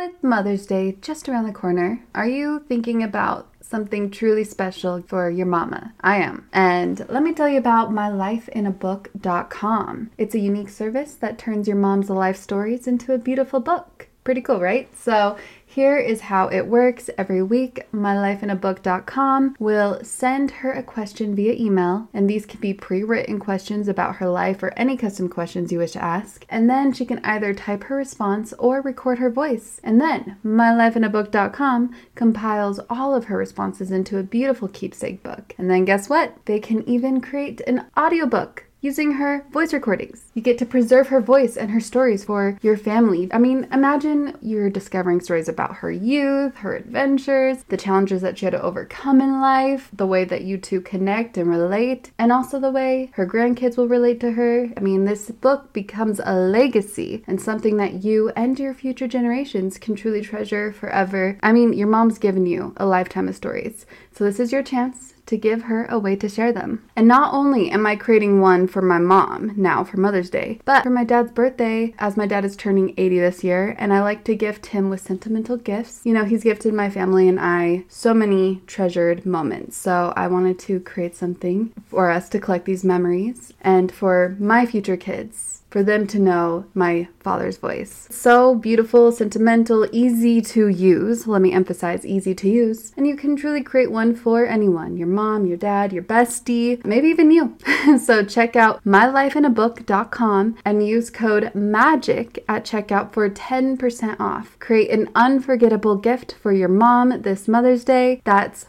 With Mother's Day just around the corner, are you thinking about something truly special for your mama? I am. And let me tell you about mylifeinabook.com. It's a unique service that turns your mom's life stories into a beautiful book. Pretty cool, right? So here is how it works. Every week, mylifeinabook.com will send her a question via email, and these can be pre-written questions about her life or any custom questions you wish to ask. And then she can either type her response or record her voice. And then mylifeinabook.com compiles all of her responses into a beautiful keepsake book. And then guess what? They can even create an audiobook using her voice recordings. You get to preserve her voice and her stories for your family. I mean, imagine you're discovering stories about her youth, her adventures, the challenges that she had to overcome in life, the way that you two connect and relate, and also the way her grandkids will relate to her. I mean, this book becomes a legacy and something that you and your future generations can truly treasure forever. I mean, your mom's given you a lifetime of stories, so this is your chance to give her a way to share them. And not only am I creating one for my mom now for Mother's Day, but for my dad's birthday, as my dad is turning 80 this year, and I like to gift him with sentimental gifts. You know, he's gifted my family and I so many treasured moments. So I wanted to create something for us to collect these memories and for my future kids, for them to know my father's voice. So beautiful, sentimental, easy to use. Let me emphasize easy to use. And you can truly create one for anyone, your mom, your dad, your bestie, maybe even you. So check out mylifeinabook.com and use code MAGIC at checkout for 10% off. Create an unforgettable gift for your mom this Mother's Day. That's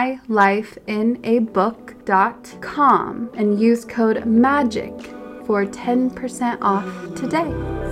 mylifeinabook.com and use code MAGIC for 10% off today.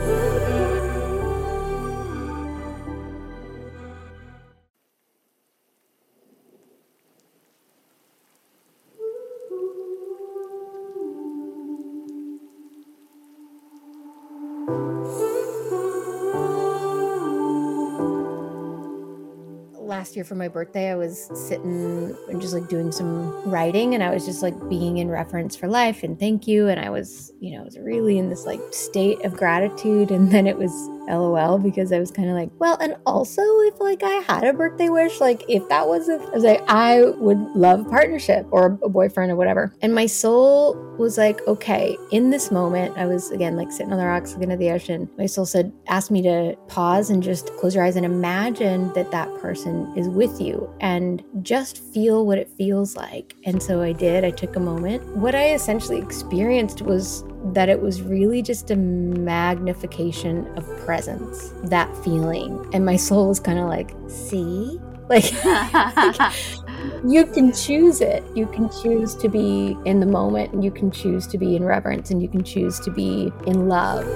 Last year for my birthday, I was sitting and just like doing some writing, and I was just like being in reference for life and thank you. And I was, I was really in this like state of gratitude. And then it was LOL because I was kind of like, well, and also if like I had a birthday wish, like if that was I was like, I would love a partnership or a boyfriend or whatever. And my soul was like, okay, in this moment, I was again like sitting on the rocks looking at the ocean. My soul asked me to pause and just close your eyes and imagine that person is with you and just feel what it feels like. And so I did. I took a moment. What I essentially experienced was that it was really just a magnification of presence, that feeling. And my soul was kind of like, see? Like, you can choose it. You can choose to be in the moment, and you can choose to be in reverence, and you can choose to be in love.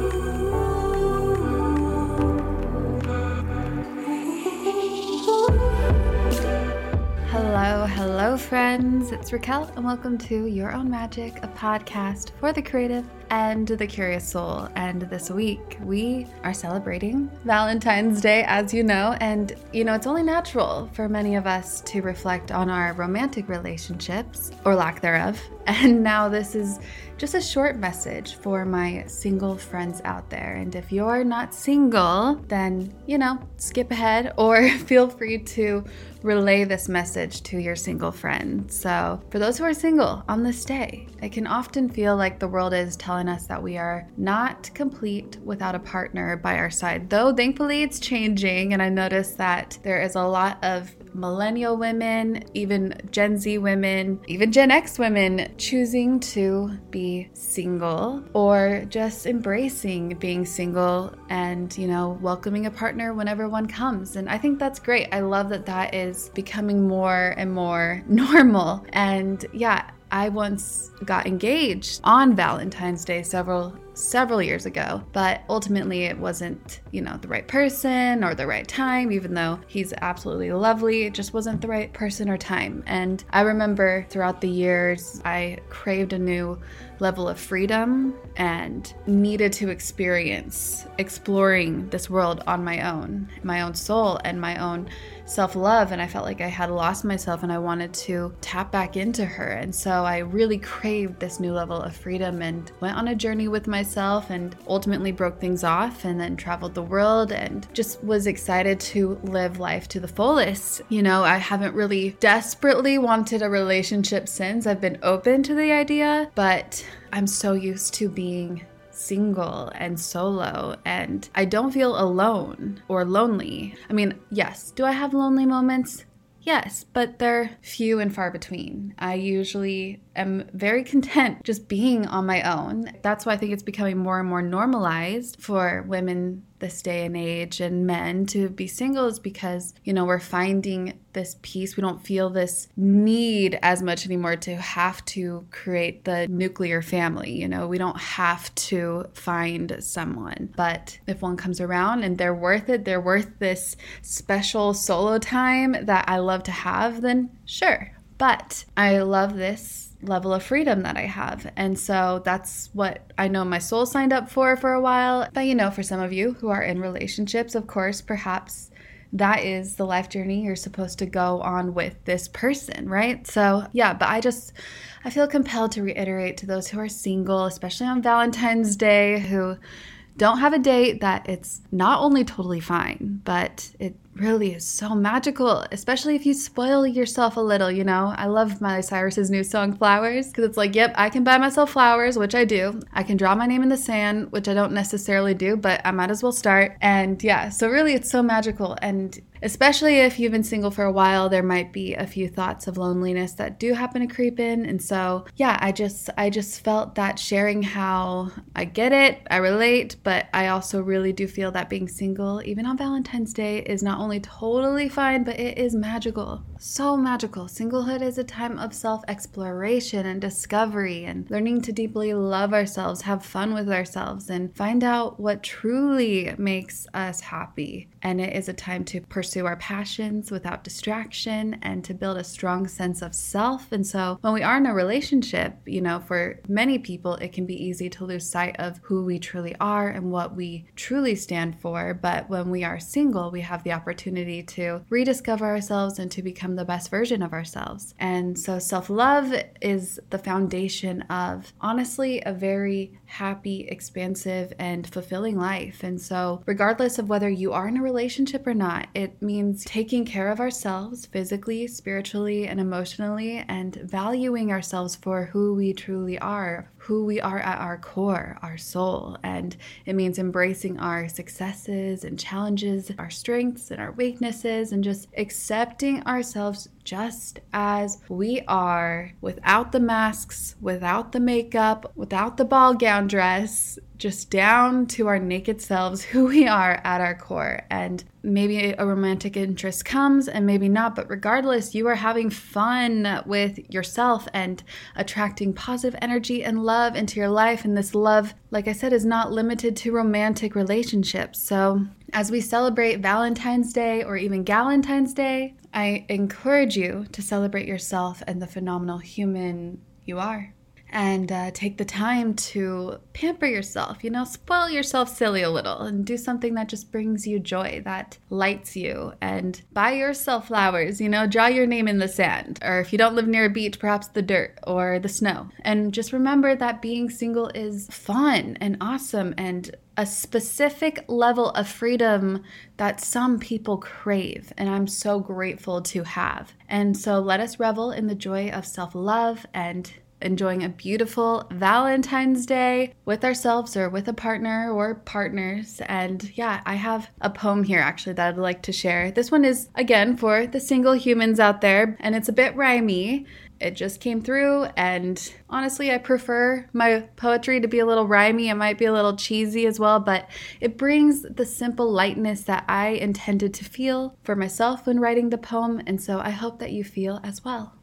Hello friends, it's Raquel and welcome to Your Own Magic, a podcast for the creative and the curious soul. And this week we are celebrating Valentine's Day, as you know, and it's only natural for many of us to reflect on our romantic relationships or lack thereof. And now this is just a short message for my single friends out there. And if you're not single, then, skip ahead or feel free to relay this message to your single friend. So for those who are single on this day, it can often feel like the world is telling us that we are not complete without a partner by our side. Though thankfully it's changing, and I noticed that there is a lot of millennial women, even Gen Z women, even Gen X women choosing to be single or just embracing being single and, welcoming a partner whenever one comes. And I think that's great. I love that that is becoming more and more normal. And yeah, I once got engaged on Valentine's Day several years ago, but ultimately it wasn't, the right person or the right time. Even though he's absolutely lovely, it just wasn't the right person or time. And I remember throughout the years, I craved a new level of freedom and needed to exploring this world on my own soul and my own self-love. And I felt like I had lost myself and I wanted to tap back into her. And so I really craved this new level of freedom and went on a journey with my myself and ultimately broke things off and then traveled the world and just was excited to live life to the fullest. You know, I haven't really desperately wanted a relationship since. I've been open to the idea, but I'm so used to being single and solo, and I don't feel alone or lonely. I mean, yes, do I have lonely moments? Yes, but they're few and far between. I usually am very content just being on my own. That's why I think it's becoming more and more normalized for women this day and age and men to be single, is because, you know, we're finding this peace. We don't feel this need as much anymore to have to create the nuclear family. You know, we don't have to find someone. But if one comes around and they're worth it, they're worth this special solo time that I love to have, then sure. But I love this level of freedom that I have. And so that's what I know my soul signed up for a while. But, you know, for some of you who are in relationships, of course, perhaps that is the life journey you're supposed to go on with this person, right? So yeah, but I feel compelled to reiterate to those who are single, especially on Valentine's Day, who don't have a date, that it's not only totally fine, but it really is so magical, especially if you spoil yourself a little, you know? I love Miley Cyrus's new song, Flowers, because it's like, yep, I can buy myself flowers, which I do. I can draw my name in the sand, which I don't necessarily do, but I might as well start. And yeah, so really it's so magical. And especially if you've been single for a while, there might be a few thoughts of loneliness that do happen to creep in. And so, yeah, I just felt that sharing how I get it, I relate, but I also really do feel that being single, even on Valentine's Day, is not only totally fine, but it is magical. So magical. Singlehood is a time of self-exploration and discovery and learning to deeply love ourselves, have fun with ourselves, and find out what truly makes us happy. And it is a time to pursue our passions without distraction and to build a strong sense of self. And so when we are in a relationship, you know, for many people, it can be easy to lose sight of who we truly are and what we truly stand for. But when we are single, we have the opportunity to rediscover ourselves and to become the best version of ourselves. And so self-love is the foundation of, honestly, a very happy, expansive, and fulfilling life. And so regardless of whether you are in a relationship or not, it means taking care of ourselves physically, spiritually, and emotionally, and valuing ourselves for who we truly are, who we are at our core, our soul. And it means embracing our successes and challenges, our strengths and our weaknesses, and just accepting ourselves just as we are, without the masks, without the makeup, without the ball gown dress, just down to our naked selves, who we are at our core. And maybe a romantic interest comes and maybe not, but regardless, you are having fun with yourself and attracting positive energy and love into your life. And this love, like I said, is not limited to romantic relationships. So as we celebrate Valentine's Day or even Galentine's Day, I encourage you to celebrate yourself and the phenomenal human you are. And take the time to pamper yourself, you know, spoil yourself silly a little and do something that just brings you joy, that lights you, and buy yourself flowers, you know, draw your name in the sand, or if you don't live near a beach, perhaps the dirt or the snow. And just remember that being single is fun and awesome and a specific level of freedom that some people crave, and I'm so grateful to have. And so let us revel in the joy of self-love and enjoying a beautiful Valentine's Day with ourselves or with a partner or partners. And yeah, I have a poem here actually that I'd like to share. This one is, again, for the single humans out there, and it's a bit rhymey. It just came through, and honestly, I prefer my poetry to be a little rhymey. It might be a little cheesy as well, but it brings the simple lightness that I intended to feel for myself when writing the poem, and so I hope that you feel as well.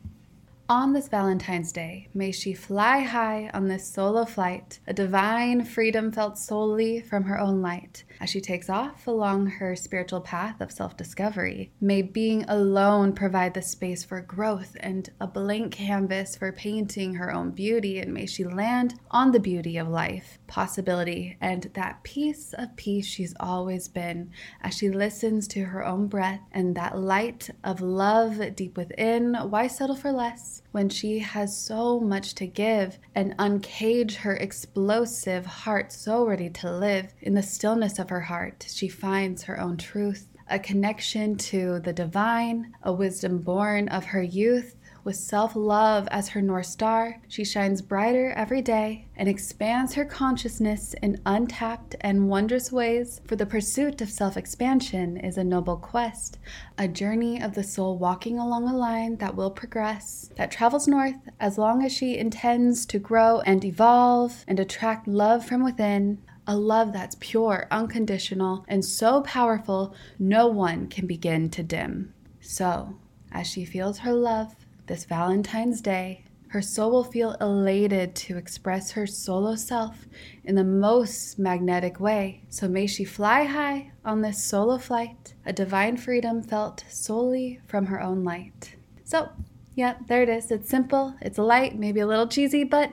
On this Valentine's Day, may she fly high on this solo flight, a divine freedom felt solely from her own light, as she takes off along her spiritual path of self-discovery. May being alone provide the space for growth and a blank canvas for painting her own beauty, and may she land on the beauty of life, possibility, and that piece of peace she's always been, as she listens to her own breath and that light of love deep within. Why settle for less? moments when she has so much to give and uncage her explosive heart so ready to live. In the stillness of her heart, she finds her own truth, a connection to the divine, a wisdom born of her youth. With self-love as her North Star, she shines brighter every day and expands her consciousness in untapped and wondrous ways. For the pursuit of self-expansion is a noble quest, a journey of the soul walking along a line that will progress, that travels north as long as she intends to grow and evolve and attract love from within. A love that's pure, unconditional, and so powerful no one can begin to dim. So, as she feels her love, this Valentine's Day, her soul will feel elated to express her solo self in the most magnetic way. So may she fly high on this solo flight, a divine freedom felt solely from her own light. So, yeah, there it is. It's simple, it's light, maybe a little cheesy, but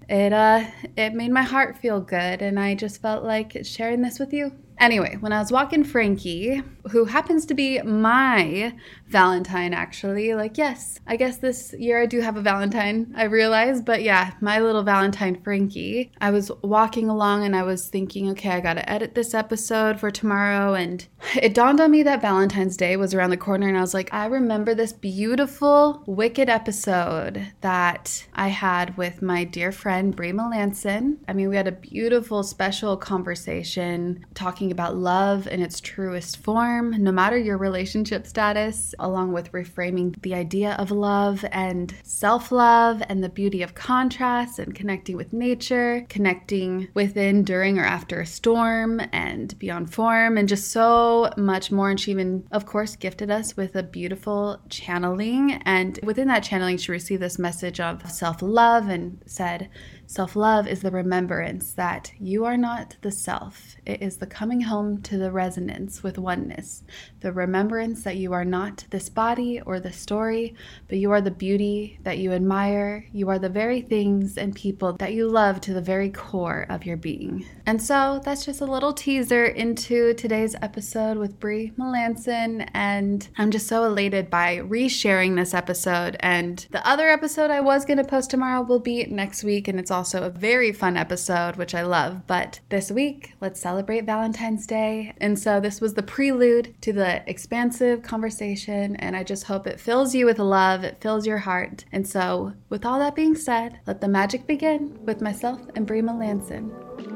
it made my heart feel good, and I just felt like sharing this with you. Anyway, when I was walking Frankie, who happens to be my Valentine, actually, like, yes, I guess this year I do have a Valentine, I realized, but yeah, my little Valentine Frankie, I was walking along and I was thinking, okay, I gotta edit this episode for tomorrow, and it dawned on me that Valentine's Day was around the corner, and I was like, I remember this beautiful Wicked episode that I had with my dear friend Brie Melanson. I mean, we had a beautiful, special conversation talking about love in its truest form, no matter your relationship status, along with reframing the idea of love and self-love and the beauty of contrast and connecting with nature, connecting within, during, or after a storm and beyond form, and just so much more. And she even, of course, gifted us with a beautiful channeling. And within that channeling, she received this message of self-love and said, self-love is the remembrance that you are not the self. It is the coming home to the resonance with oneness. The remembrance that you are not this body or the story, but you are the beauty that you admire. You are the very things and people that you love to the very core of your being. And so that's just a little teaser into today's episode with Brie Melanson. And I'm just so elated by resharing this episode. And the other episode I was going to post tomorrow will be next week. And it's also a very fun episode, which I love. But this week, let's celebrate Valentine's Day. And so this was the prelude to the expansive conversation. And I just hope it fills you with love. It fills your heart. And so with all that being said, let the magic begin with myself and Brie Melanson.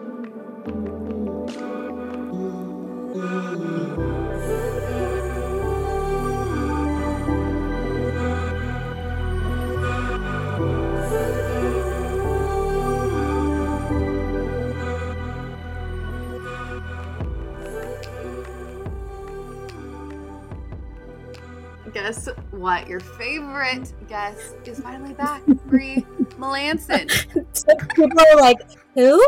Guess what? Your favorite guest is finally back, Brie Melanson. People are like, who?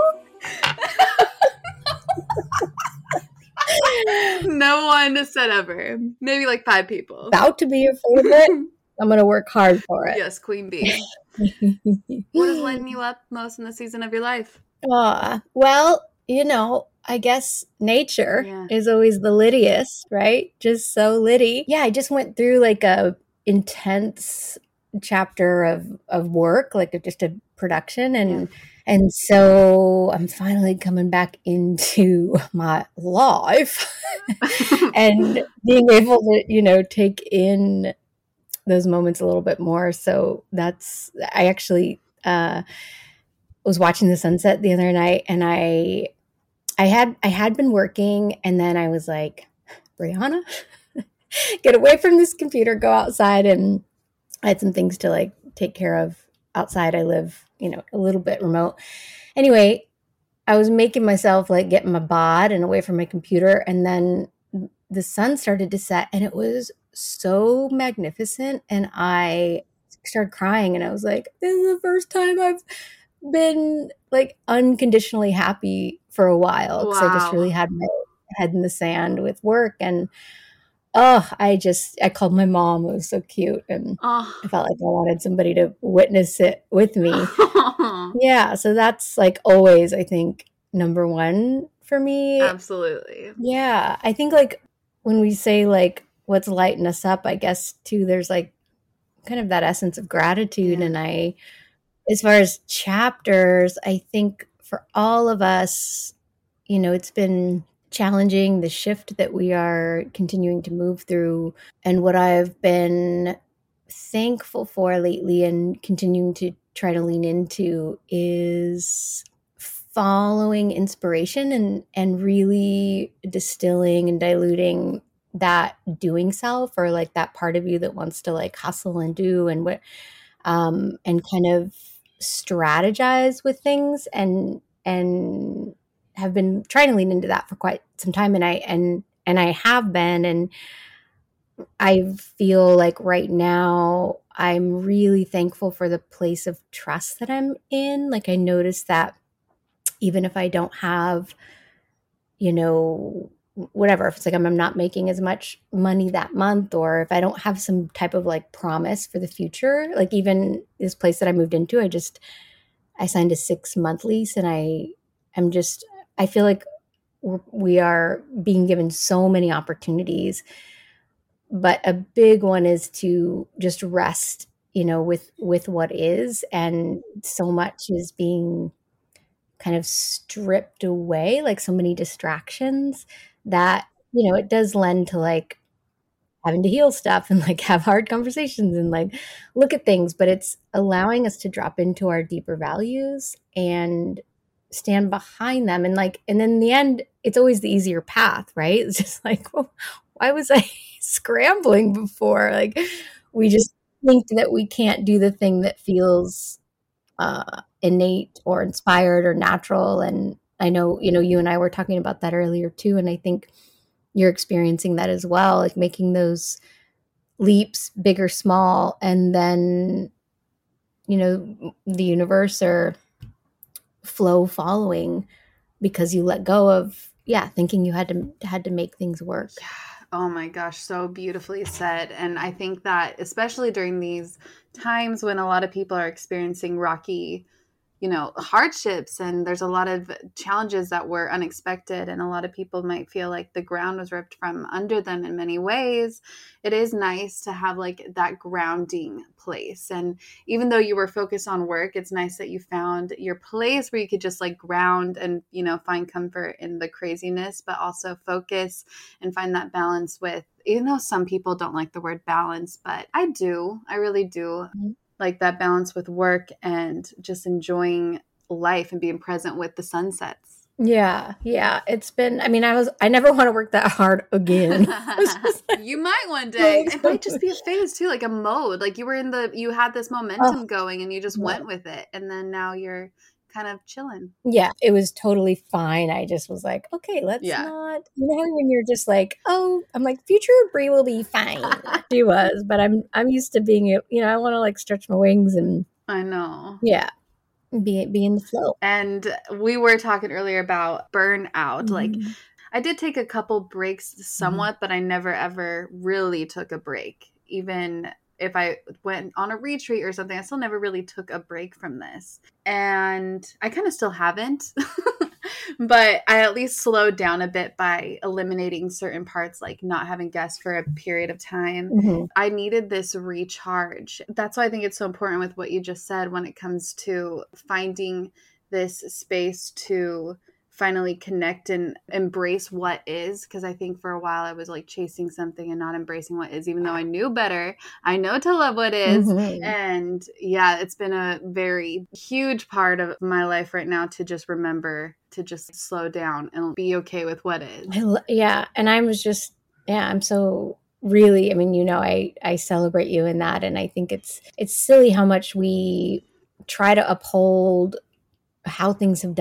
No one said ever. Maybe like 5 people. About to be your favorite. I'm going to work hard for it. Yes, Queen Bee. What is lighting you up most in the season of your life? Well, you know, I guess nature is always the littiest, right? Just so litty. Yeah, I just went through like a intense chapter of work, like just a production, and so I'm finally coming back into my life and being able to, you know, take in those moments a little bit more. So I actually was watching the sunset the other night, and I had been working, and then I was like, Brianna, get away from this computer, go outside. And I had some things to like take care of outside. I live, you know, a little bit remote. Anyway, I was making myself like get my bod and away from my computer. And then the sun started to set, and it was so magnificent. And I started crying, and I was like, this is the first time I've been like unconditionally happy for a while, because I just really had my head in the sand with work. And I called my mom. It was so cute, and I felt like I wanted somebody to witness it with me. Yeah, so that's like always, I think, number one for me. Absolutely. Yeah, I think like when we say like what's lighting us up, I guess too, there's like kind of that essence of gratitude. Yeah. And as far as chapters, I think for all of us, it's been challenging, the shift that we are continuing to move through. And what I've been thankful for lately and continuing to try to lean into is following inspiration and really distilling and diluting that doing self, or like that part of you that wants to like hustle and do and kind of strategize with things, and have been trying to lean into that for quite some time. And I have been, and I feel like right now I'm really thankful for the place of trust that I'm in. Like, I notice that even if I don't have, whatever, if it's like I'm not making as much money that month, or if I don't have some type of like promise for the future, like even this place that I moved into, I signed a 6-month lease, and I feel like we are being given so many opportunities, but a big one is to just rest, with what is, and so much is being kind of stripped away, like so many distractions that, it does lend to like having to heal stuff and like have hard conversations and like look at things, but it's allowing us to drop into our deeper values and stand behind them. And then in the end, it's always the easier path, right? It's just like, well, why was I scrambling before? Like, we just think that we can't do the thing that feels innate or inspired or natural. And I know, you and I were talking about that earlier too. And I think you're experiencing that as well, like making those leaps, big or small, and then, the universe or flow following, because you let go of, thinking you had to make things work. Yeah. Oh my gosh, so beautifully said. And I think that especially during these times when a lot of people are experiencing rocky, hardships, and there's a lot of challenges that were unexpected, and a lot of people might feel like the ground was ripped from under them in many ways. It is nice to have like that grounding place. And even though you were focused on work, it's nice that you found your place where you could just like ground and, find comfort in the craziness, but also focus and find that balance with, even though some people don't like the word balance, but I do. I really do. Mm-hmm. Like that balance with work and just enjoying life and being present with the sunsets. Yeah. It's been, I never want to work that hard again. You might one day. It might just be a phase too, like a mode. Like you had this momentum going and you just went with it. And then now you're kind of chilling. Yeah, it was totally fine. I just was like, okay, let's not, when you're just like, oh, I'm like, future Brie will be fine. She was, but I'm used to being, I want to like stretch my wings and I know. Yeah. Be in the flow. And we were talking earlier about burnout. Mm-hmm. Like I did take a couple breaks somewhat, but I never ever really took a break. Even if I went on a retreat or something, I still never really took a break from this. And I kind of still haven't, but I at least slowed down a bit by eliminating certain parts, like not having guests for a period of time. Mm-hmm. I needed this recharge. That's why I think it's so important with what you just said when it comes to finding this space to finally connect and embrace what is. Because I think for a while I was like chasing something and not embracing what is, even though I knew better. I know to love what is. Mm-hmm. And yeah, it's been a very huge part of my life right now to just remember to just slow down and be okay with what is. And I was just, I'm so really, I celebrate you in that. And I think it's silly how much we try to uphold how things have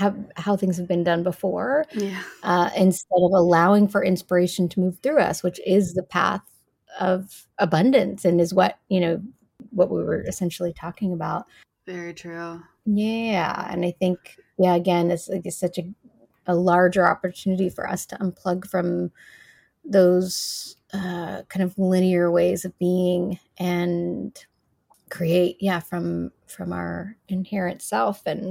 been done before, instead of allowing for inspiration to move through us, which is the path of abundance and is what we were essentially talking about. Very true. Yeah, and I think again, it's such a larger opportunity for us to unplug from those kind of linear ways of being and create from our inherent self. And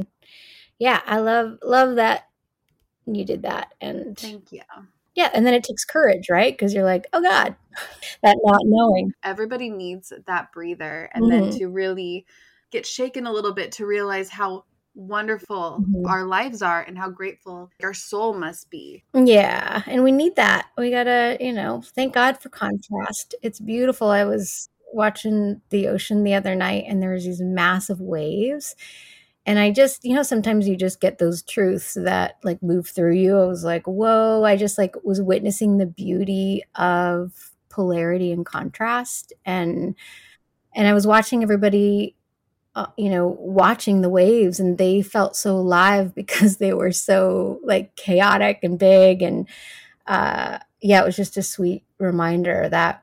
I love that you did that. And thank you. And then it takes courage, right? Because you're like, oh God, that not knowing. Everybody needs that breather, and then Mhm. to really get shaken a little bit to realize how wonderful Mhm. our lives are and how grateful our soul must be. Yeah, and we need that. We gotta, thank God for contrast. It's beautiful. I was watching the ocean the other night and there was these massive waves. And I just, sometimes you just get those truths that like move through you. I was like, whoa, I just like was witnessing the beauty of polarity and contrast. And I was watching everybody watching the waves, and they felt so alive because they were so like chaotic and big. And yeah, it was just a sweet reminder that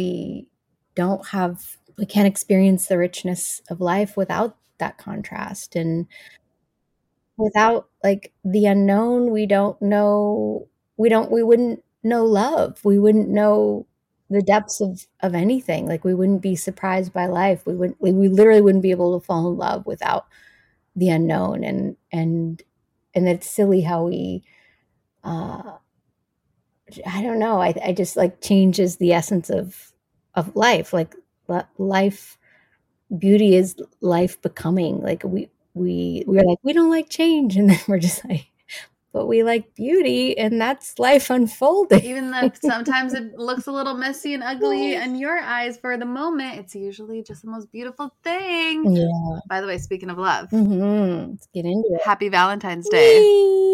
we can't experience the richness of life without that contrast. And without like the unknown, we wouldn't know love. We wouldn't know the depths of anything. Like we wouldn't be surprised by life. We literally wouldn't be able to fall in love without the unknown. And it's silly how we uh I don't know. I just like changes the essence of life. Like life beauty is life becoming. Like we're like, we don't like change, and then we're just like, but we like beauty, and that's life unfolding. Even though sometimes it looks a little messy and ugly in your eyes for the moment, it's usually just the most beautiful thing. Yeah. By the way, speaking of love, Let's get into it. happy Valentine's Day.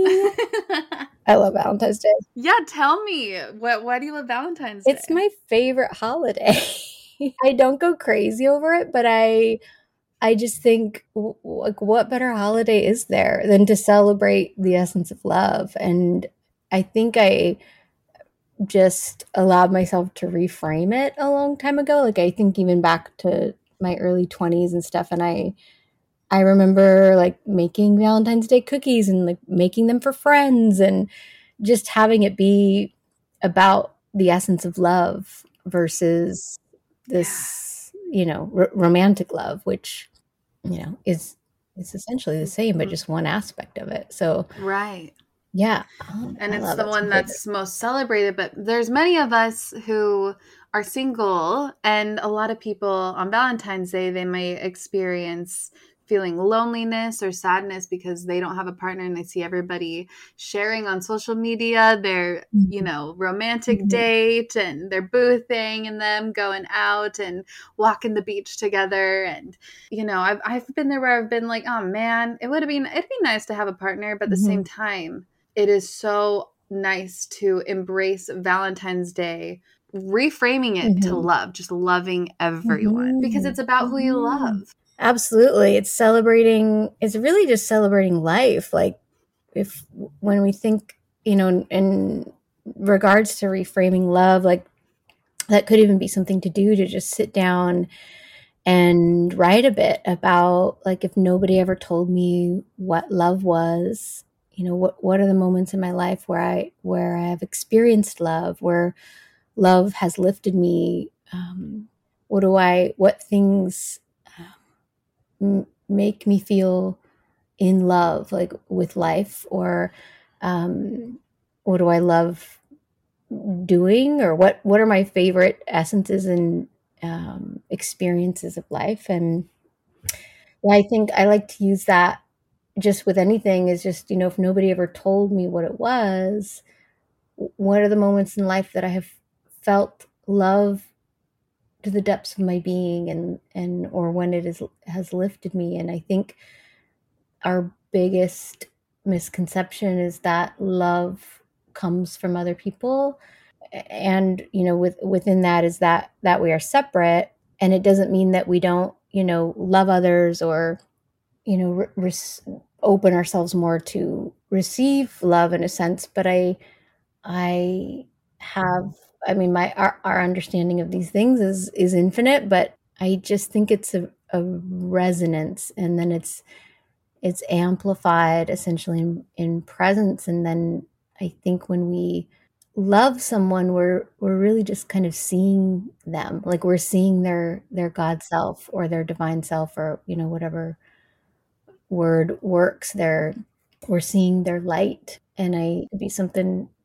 I love Valentine's Day. Yeah, tell me, why do you love Valentine's Day? It's my favorite holiday. I don't go crazy over it, but I just think, like, what better holiday is there than to celebrate the essence of love? And I think I just allowed myself to reframe it a long time ago. Like, I think even back to my early 20s and stuff. And I remember like making Valentine's Day cookies and like making them for friends and just having it be about the essence of love versus this, romantic love, which, is essentially the same, but just one aspect of it. So, right. yeah. And I it's love the it. one that's most celebrated, but there's many of us who are single, and a lot of people on Valentine's Day, they may experience feeling loneliness or sadness because they don't have a partner, and they see everybody sharing on social media their, romantic date, and they're boothing and them going out and walking the beach together. And, I've been there where I've been like, oh man, it'd be nice to have a partner, but at the same time, it is so nice to embrace Valentine's Day, reframing it to love, just loving everyone, because it's about who you love. Absolutely. It's really just celebrating life. Like when we think, in regards to reframing love, like that could even be something to do, to just sit down and write a bit about, like, if nobody ever told me what love was, what are the moments in my life where I have experienced love, where love has lifted me. What things make me feel in love, like with life, or what do I love doing, or what are my favorite essences and experiences of life. And yeah, I think I like to use that just with anything, is just, if nobody ever told me what it was, what are the moments in life that I have felt love to the depths of my being, and or when has lifted me. And I think our biggest misconception is that love comes from other people, and within that is that we are separate. And it doesn't mean that we don't love others, or open ourselves more to receive love in a sense. But I have, I mean, our understanding of these things is infinite, but I just think it's a resonance, and then it's amplified essentially in presence. And then I think when we love someone, we're really just kind of seeing them, like we're seeing their God self or their divine self, or whatever word works there. We're seeing their light. And it could be something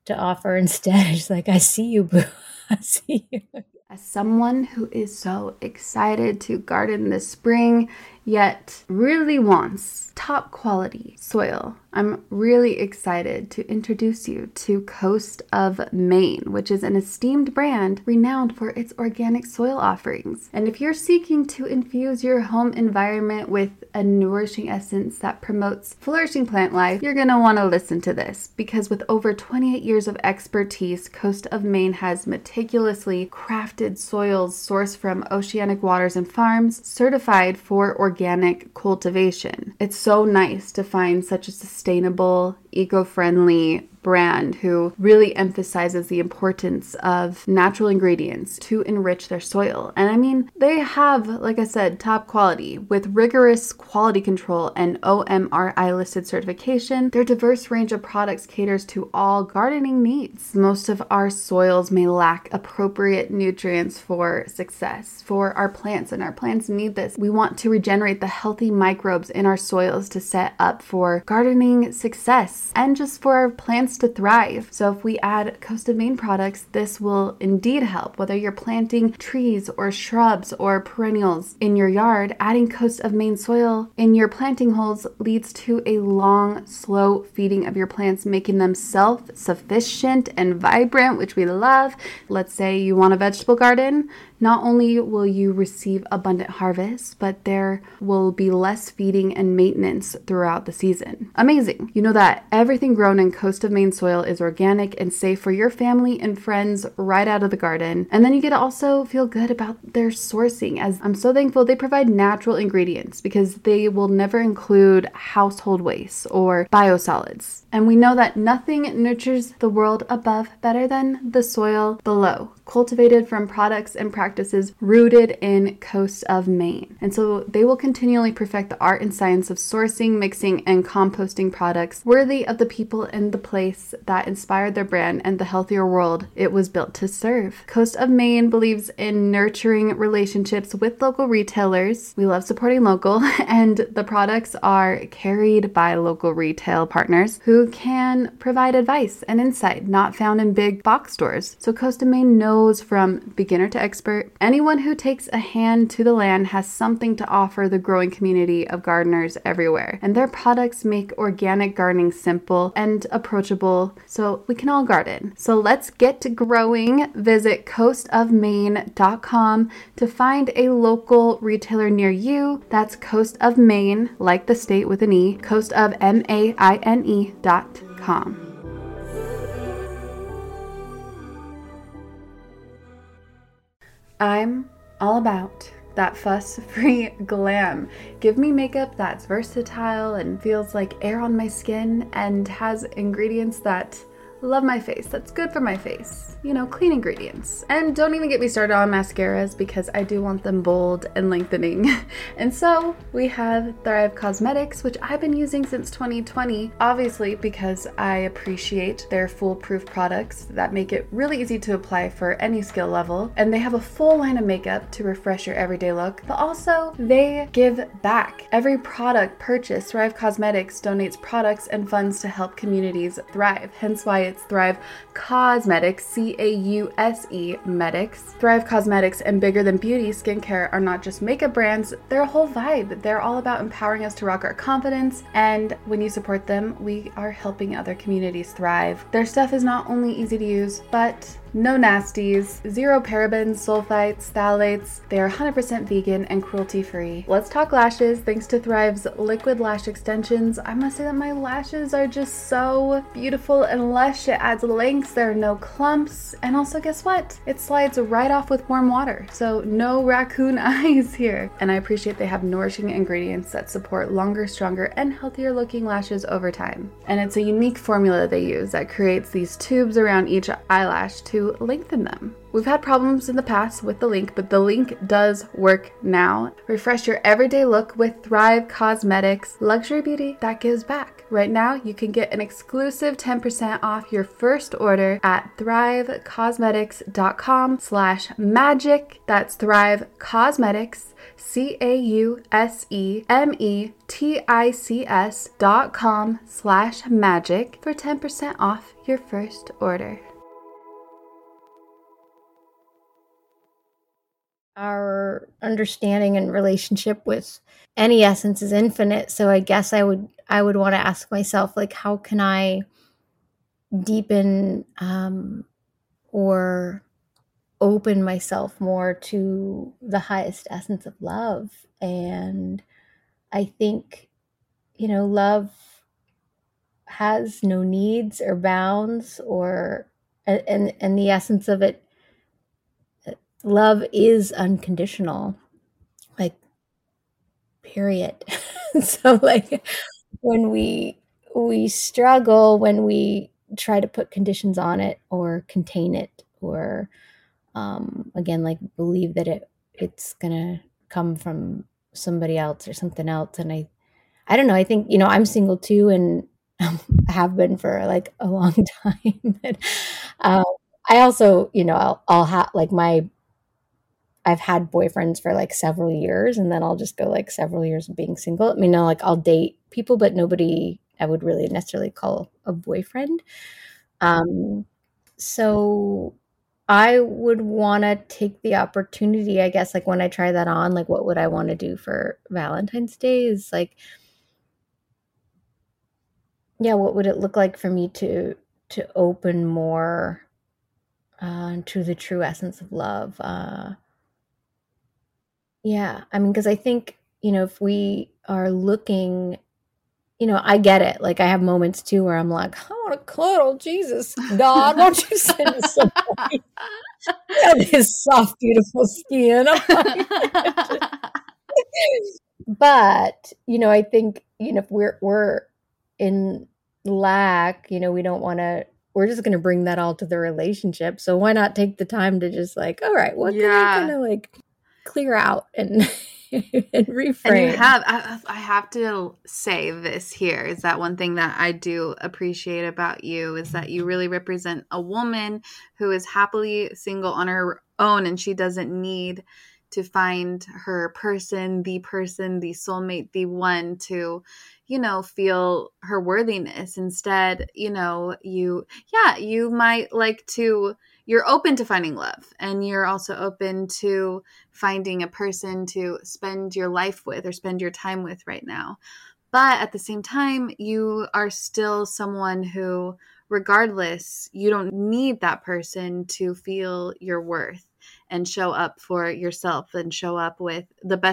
to offer instead. She's like, I see you, boo. I see you. As someone who is so excited to garden this spring, yet really wants top quality soil, I'm really excited to introduce you to Coast of Maine, which is an esteemed brand renowned for its organic soil offerings. And if you're seeking to infuse your home environment with a nourishing essence that promotes flourishing plant life, you're going to want to listen to this, because with over 28 years of expertise, Coast of Maine has meticulously crafted soils sourced from oceanic waters and farms, certified for organic cultivation. It's so nice to find such a sustainable, eco-friendly brand who really emphasizes the importance of natural ingredients to enrich their soil. And I mean, they have, like I said, top quality with rigorous quality control and OMRI listed certification. Their diverse range of products caters to all gardening needs. Most of our soils may lack appropriate nutrients for success for our plants, and our plants need this. We want to regenerate the healthy microbes in our soils to set up for gardening success and just for our plants to thrive. So if we add Coast of Maine products, this will indeed help. Whether you're planting trees or shrubs or perennials in your yard, adding Coast of Maine soil in your planting holes leads to a long, slow feeding of your plants, making them self-sufficient and vibrant, which we love. Let's say you want a vegetable garden. Not only will you receive abundant harvests, but there will be less feeding and maintenance throughout the season. Amazing. You know that everything grown in Coast of Maine soil is organic and safe for your family and friends right out of the garden. And then you get to also feel good about their sourcing, as I'm so thankful they provide natural ingredients because they will never include household waste or biosolids. And we know that nothing nurtures the world above better than the soil below, cultivated from products and practices rooted in Coast of Maine. And so they will continually perfect the art and science of sourcing, mixing, and composting products worthy of the people and the place that inspired their brand and the healthier world it was built to serve. Coast of Maine believes in nurturing relationships with local retailers. We love supporting local, and the products are carried by local retail partners who can provide advice and insight not found in big box stores. So Coast of Maine knows from beginner to expert, anyone who takes a hand to the land has something to offer the growing community of gardeners everywhere. And their products make organic gardening simple and approachable so we can all garden. So let's get to growing. Visit coastofmaine.com to find a local retailer near you. That's Coast of Maine, like the state with an E, coastofmaine.com. I'm all about that fuss-free glam. Give me makeup that's versatile and feels like air on my skin and has ingredients that love my face, that's good for my face. You know, clean ingredients. And don't even get me started on mascaras because I do want them bold and lengthening. And so we have Thrive Causemetics, which I've been using since 2020, obviously because I appreciate their foolproof products that make it really easy to apply for any skill level. And they have a full line of makeup to refresh your everyday look, but also they give back. Every product purchased, Thrive Causemetics donates products and funds to help communities thrive, hence why it's Thrive Causemetics, C-A-U-S-E Medics. Thrive Causemetics and Bigger Than Beauty skincare are not just makeup brands, they're a whole vibe. They're all about empowering us to rock our confidence, and when you support them, we are helping other communities thrive. Their stuff is not only easy to use, but no nasties, zero parabens, sulfites, phthalates. They are 100% vegan and cruelty-free. Let's talk lashes. Thanks to Thrive's liquid lash extensions, I must say that my lashes are just so beautiful and lush. It adds length, there are no clumps, and also guess what? It slides right off with warm water, so no raccoon eyes here. And I appreciate they have nourishing ingredients that support longer, stronger, and healthier looking lashes over time. And it's a unique formula they use that creates these tubes around each eyelash to lengthen them. We've had problems in the past with the link, but the link does work now. Refresh your everyday look with Thrive Causemetics, luxury beauty that gives back. Right now, you can get an exclusive 10% off your first order at thrivecosmetics.com/magic. That's Thrive Cosmetics, CAUSEMETICS.com/magic for 10% off your first order. Our understanding and relationship with any essence is infinite. So I guess I would want to ask myself, like, how can I deepen or open myself more to the highest essence of love? And I think, love has no needs or bounds, or and the essence of it, love is unconditional, like, period. So, like, when we struggle, when we try to put conditions on it or contain it, or again, like, believe that it's gonna come from somebody else or something else. And I don't know, I think, I'm single too, and have been for like a long time. But I also, I'll have like I've had boyfriends for like several years, and then I'll just go like several years of being single. I mean, I'll date people, but nobody I would really necessarily call a boyfriend. So I would want to take the opportunity, I guess, like, when I try that on, like, what would I want to do for Valentine's Day is like, yeah, what would it look like for me to open more to the true essence of love? Yeah, I mean, because I think, if we are looking, I get it. Like, I have moments too where I'm like, I want to cuddle. Jesus, God, why don't you send me somebody? His soft, beautiful skin. But, I think, if we're in lack, we don't want to, we're just going to bring that all to the relationship. So why not take the time to just like, all right, what can I kind of like clear out and and reframe? And you have, I have to say this here, is that one thing that I do appreciate about you is that you really represent a woman who is happily single on her own, and she doesn't need to find her person, the soulmate, the one to, feel her worthiness. Instead, you might like to, you're open to finding love, and you're also open to finding a person to spend your life with or spend your time with right now. But at the same time, you are still someone who, regardless, you don't need that person to feel your worth and show up for yourself and show up as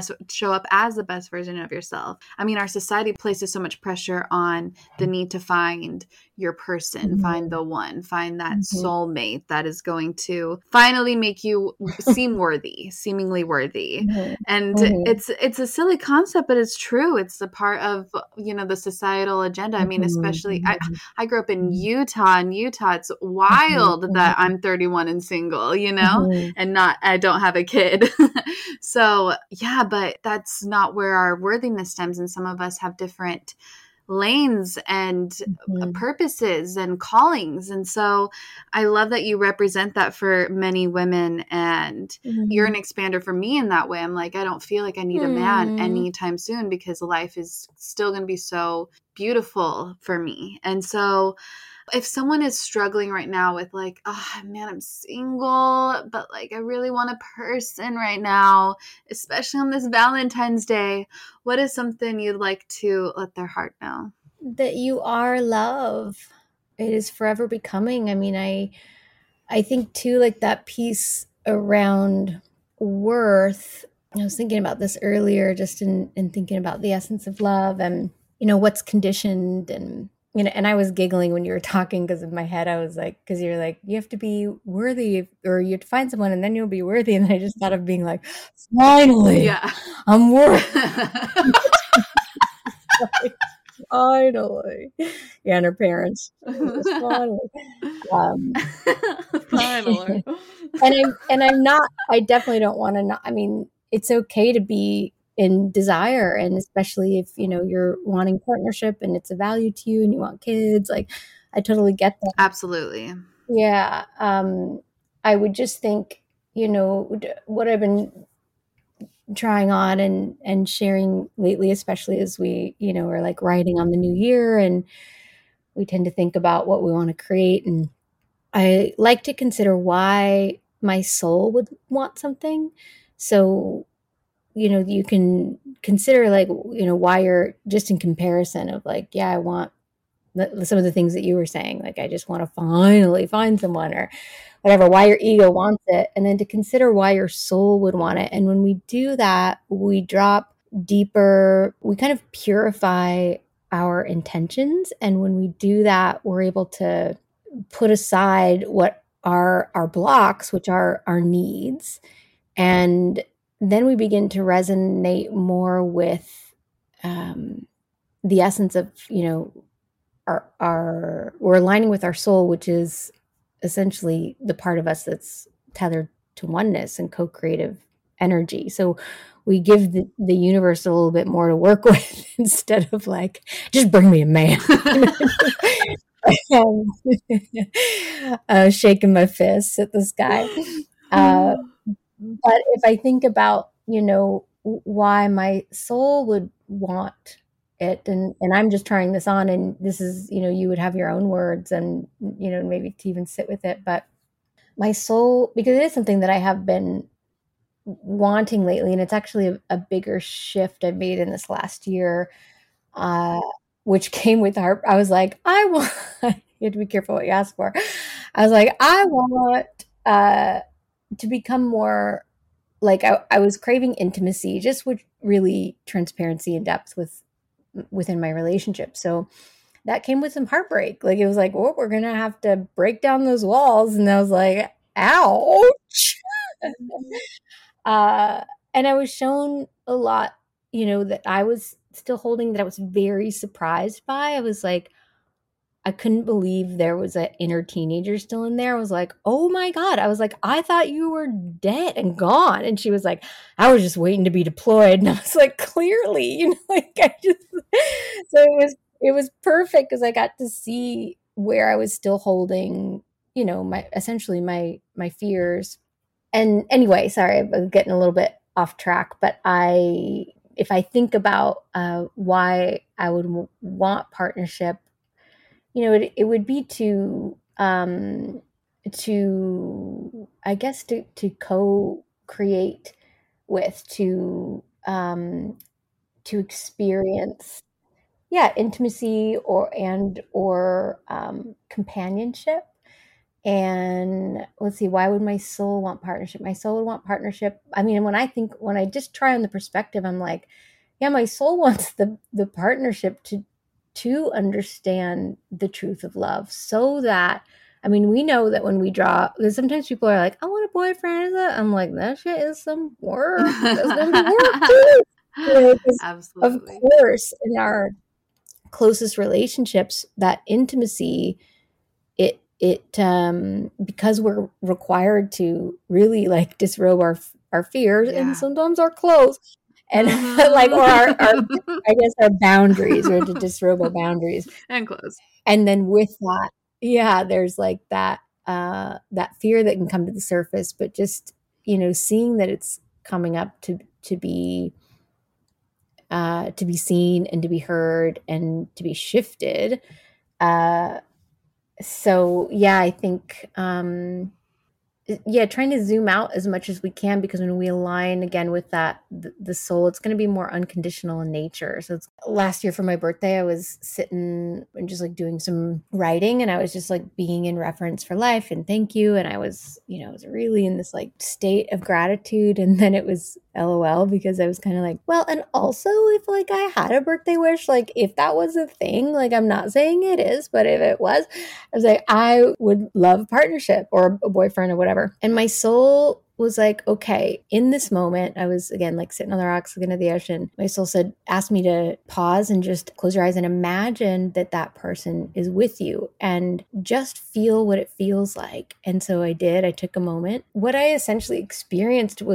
the best version of yourself. I mean, our society places so much pressure on the need to find your person, find the one, find that soulmate that is going to finally make you seemingly worthy. And it's a silly concept, but it's true. It's a part of, the societal agenda. I mean, especially I grew up in Utah, and it's wild that I'm 31 and single, and I don't have a kid. So yeah, but that's not where our worthiness stems. And some of us have different lanes and purposes and callings. And so I love that you represent that for many women, and you're an expander for me in that way. I'm like, I don't feel like I need a man anytime soon, because life is still going to be so beautiful for me. And so if someone is struggling right now with like, oh man, I'm single, but like I really want a person right now, especially on this Valentine's Day, what is something you'd like to let their heart know? That you are love. It is forever becoming. I mean, I think too, like, that piece around worth. I was thinking about this earlier, just in thinking about the essence of love and, what's conditioned. And and I was giggling when you were talking, because in my head I was like, because you're like, you have to be worthy, or you have to find someone and then you'll be worthy. And then I just thought of being like, finally, I'm worthy. Finally. Yeah, and her parents. Finally. Finally. And I'm not, I definitely don't want to not, I mean, it's okay to be in desire. And especially if, you're wanting partnership and it's a value to you and you want kids, like I totally get that. Absolutely. Yeah. I would just think, what I've been trying on and sharing lately, especially as we, are like writing on the new year, and we tend to think about what we want to create. And I like to consider why my soul would want something. So, you can consider like, why you're just in comparison of like, yeah, I want some of the things that you were saying, like, I just want to finally find someone or whatever, why your ego wants it. And then to consider why your soul would want it. And when we do that, we drop deeper, we kind of purify our intentions. And when we do that, we're able to put aside what are our blocks, which are our needs. And then we begin to resonate more with the essence of, we're aligning with our soul, which is essentially the part of us that's tethered to oneness and co-creative energy. So we give the universe a little bit more to work with instead of like, just bring me a man. Shaking my fists at the sky. But if I think about, why my soul would want it, and I'm just trying this on, and this is, you would have your own words and, maybe to even sit with it. But my soul, because it is something that I have been wanting lately, and it's actually a bigger shift I've made in this last year, which came with I was like, I want, you have to be careful what you ask for. I was like, I want to become more like, I was craving intimacy, just with really transparency and depth within my relationship. So that came with some heartbreak. Like, it was like, well, we're going to have to break down those walls. And I was like, ouch. And I was shown a lot, that I was still holding, that I was very surprised by. I was like, I couldn't believe there was an inner teenager still in there. I was like, oh my God. I was like, I thought you were dead and gone. And she was like, I was just waiting to be deployed. And I was like, clearly, like so it was perfect because I got to see where I was still holding, essentially my fears. And anyway, sorry, I'm getting a little bit off track, but if I think about why I would want partnership, it would be to I guess to co-create with, to experience, intimacy or companionship. And let's see, why would my soul want partnership? My soul would want partnership. I mean, when I just try on the perspective, I'm like, yeah, my soul wants the partnership to understand the truth of love, so that, I mean, we know that when we draw, because sometimes people are like, I want a boyfriend. I'm like, that shit is some work. That's gonna be work too. Absolutely. Of course, in our closest relationships, that intimacy, it because we're required to really like disrobe our fears and sometimes our clothes. And like, or our I guess our boundaries, or to disrobe our boundaries and clothes. And then with that, there's like that fear that can come to the surface, but just, seeing that it's coming up to be seen and to be heard and to be shifted. So I think, trying to zoom out as much as we can, because when we align again with that, the soul, it's going to be more unconditional in nature. So last year for my birthday, I was sitting and just like doing some writing, and I was just like being in reference for life and thank you. And I was, I was really in this like state of gratitude. And then it was LOL, because I was kind of like, well, and also if like I had a birthday wish, like if that was a thing, like I'm not saying it is, but if it was, I was like, I would love a partnership or a boyfriend or whatever. And my soul was like, okay, in this moment, I was again like sitting on the rocks looking at the ocean. My soul asked me to pause and just close your eyes and imagine that person is with you and just feel what it feels like. And so I did. I took a moment. What I essentially experienced was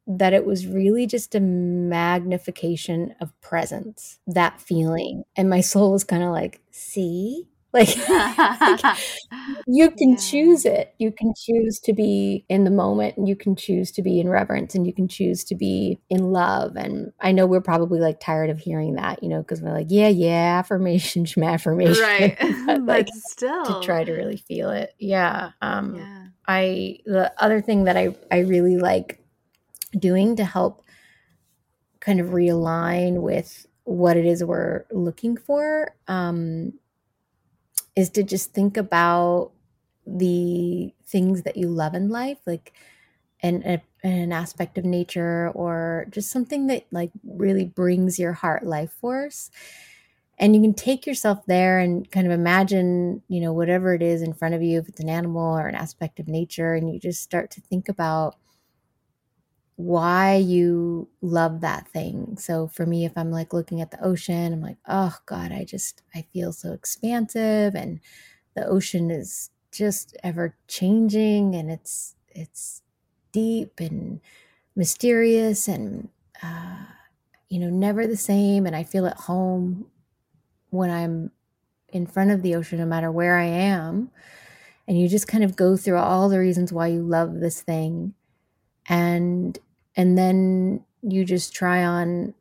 that it was really just a magnification of presence, that feeling. And my soul was kind of like, see, like, like you can Yeah. choose it. You can choose to be in the moment, and you can choose to be in reverence, and you can choose to be in love. And I know we're probably like tired of hearing that, because we're like, yeah, affirmation, Right. affirmation, but like But to still. try to really feel it. Yeah. Yeah. The other thing that I really like doing to help kind of realign with what it is we're looking for, is to just think about the things that you love in life, like an aspect of nature, or just something that like really brings your heart life force. And you can take yourself there and kind of imagine, whatever it is in front of you, if it's an animal or an aspect of nature, and you just start to think about why you love that thing. So for me, if I'm like looking at the ocean, I'm like, oh God, I feel so expansive, and the ocean is just ever changing, and it's deep and mysterious, and never the same. And I feel at home when I'm in front of the ocean, no matter where I am. And you just kind of go through all the reasons why you love this thing, and then you just try on,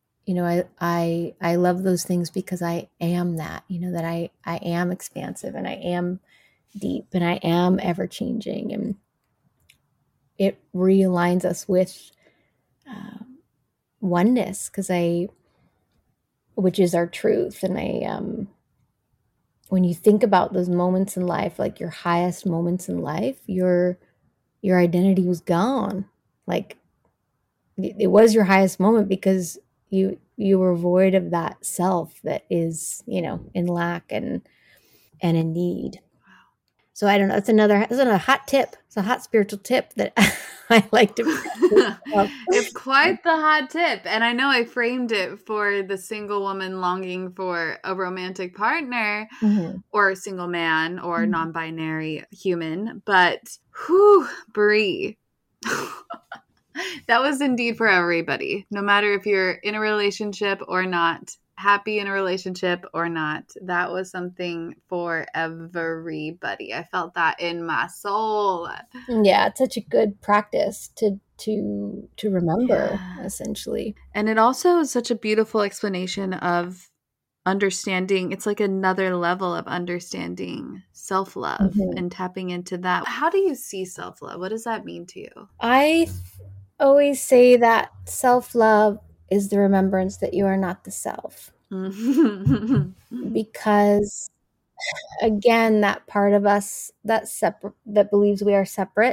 I love those things because I am that, that I am expansive, and I am deep, and I am ever changing. And it realigns us with oneness, which is our truth. And when you think about those moments in life, like your highest moments in life, your identity was gone. Like it was your highest moment because you were void of that self that is, in lack and in need. So I don't know. It's a hot tip. It's a hot spiritual tip that I like to practice. It's quite the hot tip. And I know I framed it for the single woman longing for a romantic partner, or a single man, or non-binary human. But whew, Brie. That was indeed for everybody. No matter if you're in a relationship or not, happy in a relationship or not, that was something for everybody. I felt that in my soul. Yeah, it's such a good practice to remember, essentially. And it also is such a beautiful explanation of understanding. It's like another level of understanding self-love and tapping into that. How do you see self-love? What does that mean to you? I always say that self-love is the remembrance that you are not the self. Because again, that part of us that believes we are separate,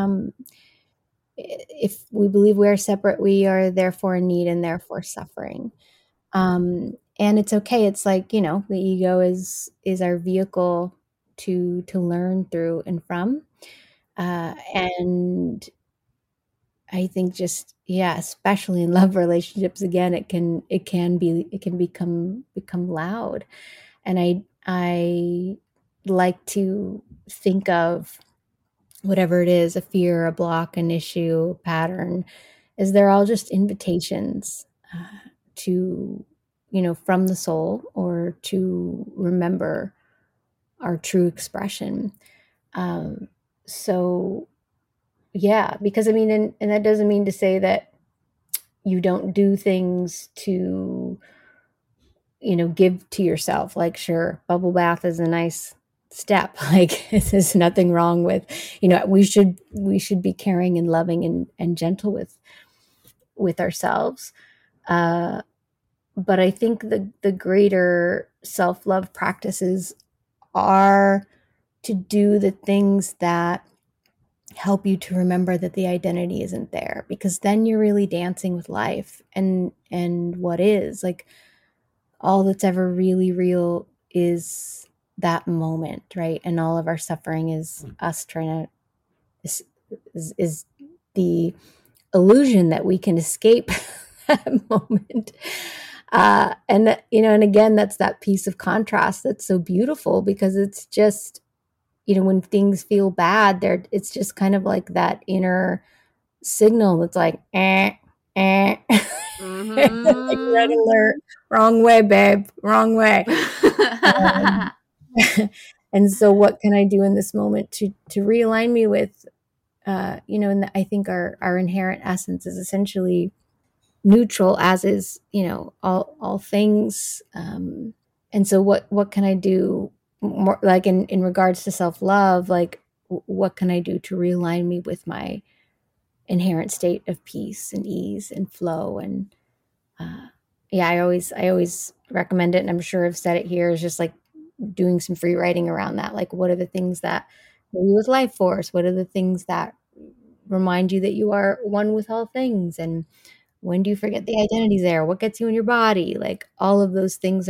if we believe we are separate, we are therefore in need and therefore suffering. And it's okay. It's like, the ego is our vehicle to learn through and from. And I think just, especially in love relationships, again, it can become loud. And I like to think of whatever it is, a fear, a block, an issue, a pattern, is they're all just invitations to, from the soul, or to remember our true expression. So yeah, because I mean, and that doesn't mean to say that you don't do things to, give to yourself. Like, sure, bubble bath is a nice step. Like, there's nothing wrong with, we should be caring and loving and gentle with ourselves. But I think the greater self-love practices are to do the things that help you to remember that the identity isn't there, because then you're really dancing with life and what is. Like, all that's ever really real is that moment, right? And all of our suffering is us trying to is the illusion that we can escape that moment. And that, and again, that's that piece of contrast that's so beautiful, because it's just, when things feel bad, it's just kind of like that inner signal that's like, like red Mm-hmm. alert, wrong way, babe, wrong way. Um, and so what can I do in this moment to realign me with, and I think our inherent essence is essentially neutral, as is, all things. And so what can I do more, like in regards to self-love, like what can I do to realign me with my inherent state of peace and ease and flow? And yeah, I always recommend it, and I'm sure I've said it here, is just like doing some free writing around that. Like, what are the things that fill you with life force? What are the things that remind you that you are one with all things? And when do you forget the identities there? What gets you in your body? Like, all of those things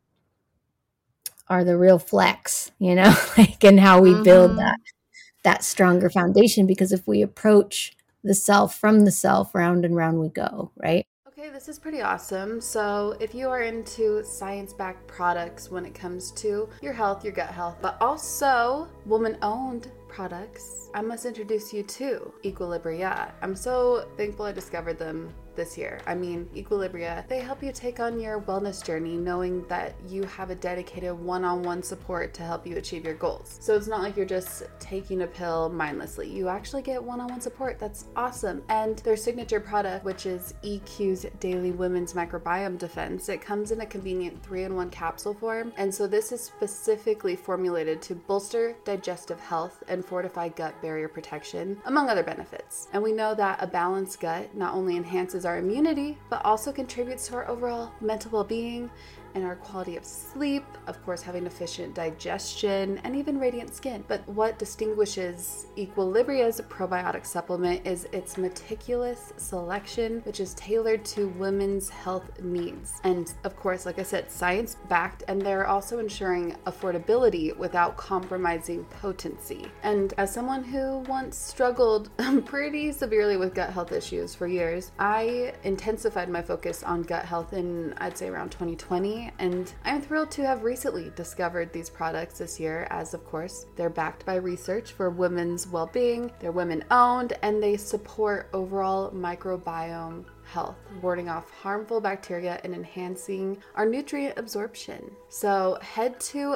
are the real flex, like, and how we build Mm-hmm. that stronger foundation. Because if we approach the self from the self, round and round we go, right? Okay, this is pretty awesome. So, if you are into science backed products when it comes to your health, your gut health, but also woman owned products, I must introduce you to Equilibria. I'm so thankful I discovered them this year. I mean, Equilibria, they help you take on your wellness journey knowing that you have a dedicated one-on-one support to help you achieve your goals. So it's not like you're just taking a pill mindlessly. You actually get one-on-one support. That's awesome. And their signature product, which is EQ's Daily Women's Microbiome Defense, it comes in a convenient 3-in-1 capsule form. And so this is specifically formulated to bolster digestive health and fortify gut barrier protection, among other benefits. And we know that a balanced gut not only enhances our immunity, but also contributes to our overall mental well-being and our quality of sleep, of course, having efficient digestion and even radiant skin. But what distinguishes Equilibria's probiotic supplement is its meticulous selection, which is tailored to women's health needs. And of course, like I said, science backed, and they're also ensuring affordability without compromising potency. And as someone who once struggled pretty severely with gut health issues for years, I intensified my focus on gut health in, I'd say, around 2020. And I'm thrilled to have recently discovered these products this year, as of course, they're backed by research for women's well-being, they're women-owned, and they support overall microbiome health, warding off harmful bacteria and enhancing our nutrient absorption. So head to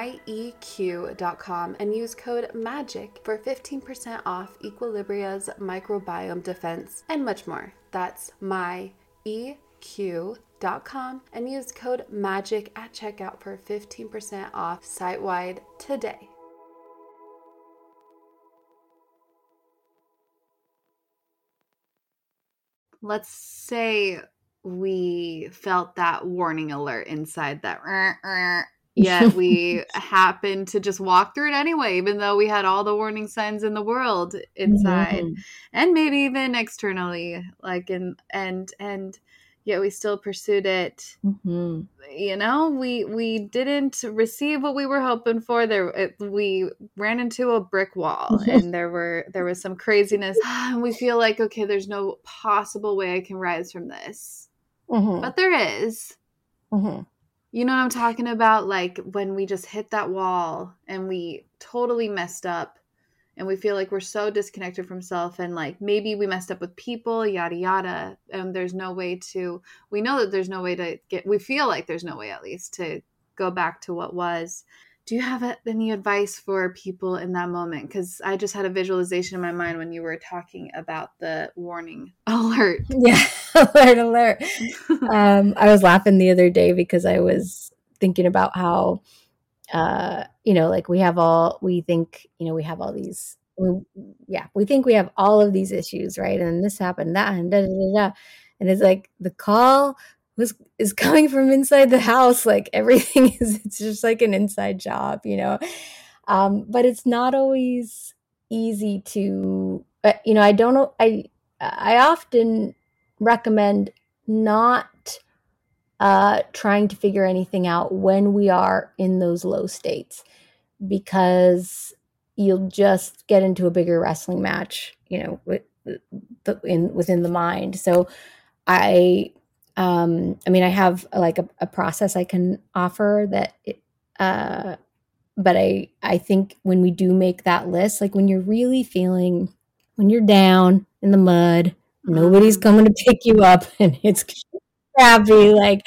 myeq.com and use code MAGIC for 15% off Equilibria's microbiome defense and much more. That's myeq.com and use code MAGIC at checkout for 15% off site-wide today. Let's say we felt that warning alert inside that yet we happened to just walk through it anyway, even though we had all the warning signs in the world inside and maybe even externally, like and yet we still pursued it. We didn't receive what we were hoping for. We ran into a brick wall, and there was some craziness. And we feel like, okay, there's no possible way I can rise from this, but there is. You know what I'm talking about? Like when we just hit that wall and we totally messed up and we feel like we're so disconnected from self, and like maybe we messed up with people, yada, yada. And we know that there's no way we feel like there's no way, at least, to go back to what was. Do you have any advice for people in that moment? Because I just had a visualization in my mind when you were talking about the warning alert. Yeah, alert. I was laughing the other day because I was thinking about how, like we think we have all these, we think we have all of these issues, right? And this happened, that, and da, da, da, da. And it's like the call is coming from inside the house. Like everything it's just like an inside job, but it's not always easy to, I don't know. I often recommend not trying to figure anything out when we are in those low states, because you'll just get into a bigger wrestling match, within the mind. So I have like a process I can offer that, but I think when we do make that list, like when you're really feeling, when you're down, in the mud. Nobody's coming to pick you up, and it's crappy. Like,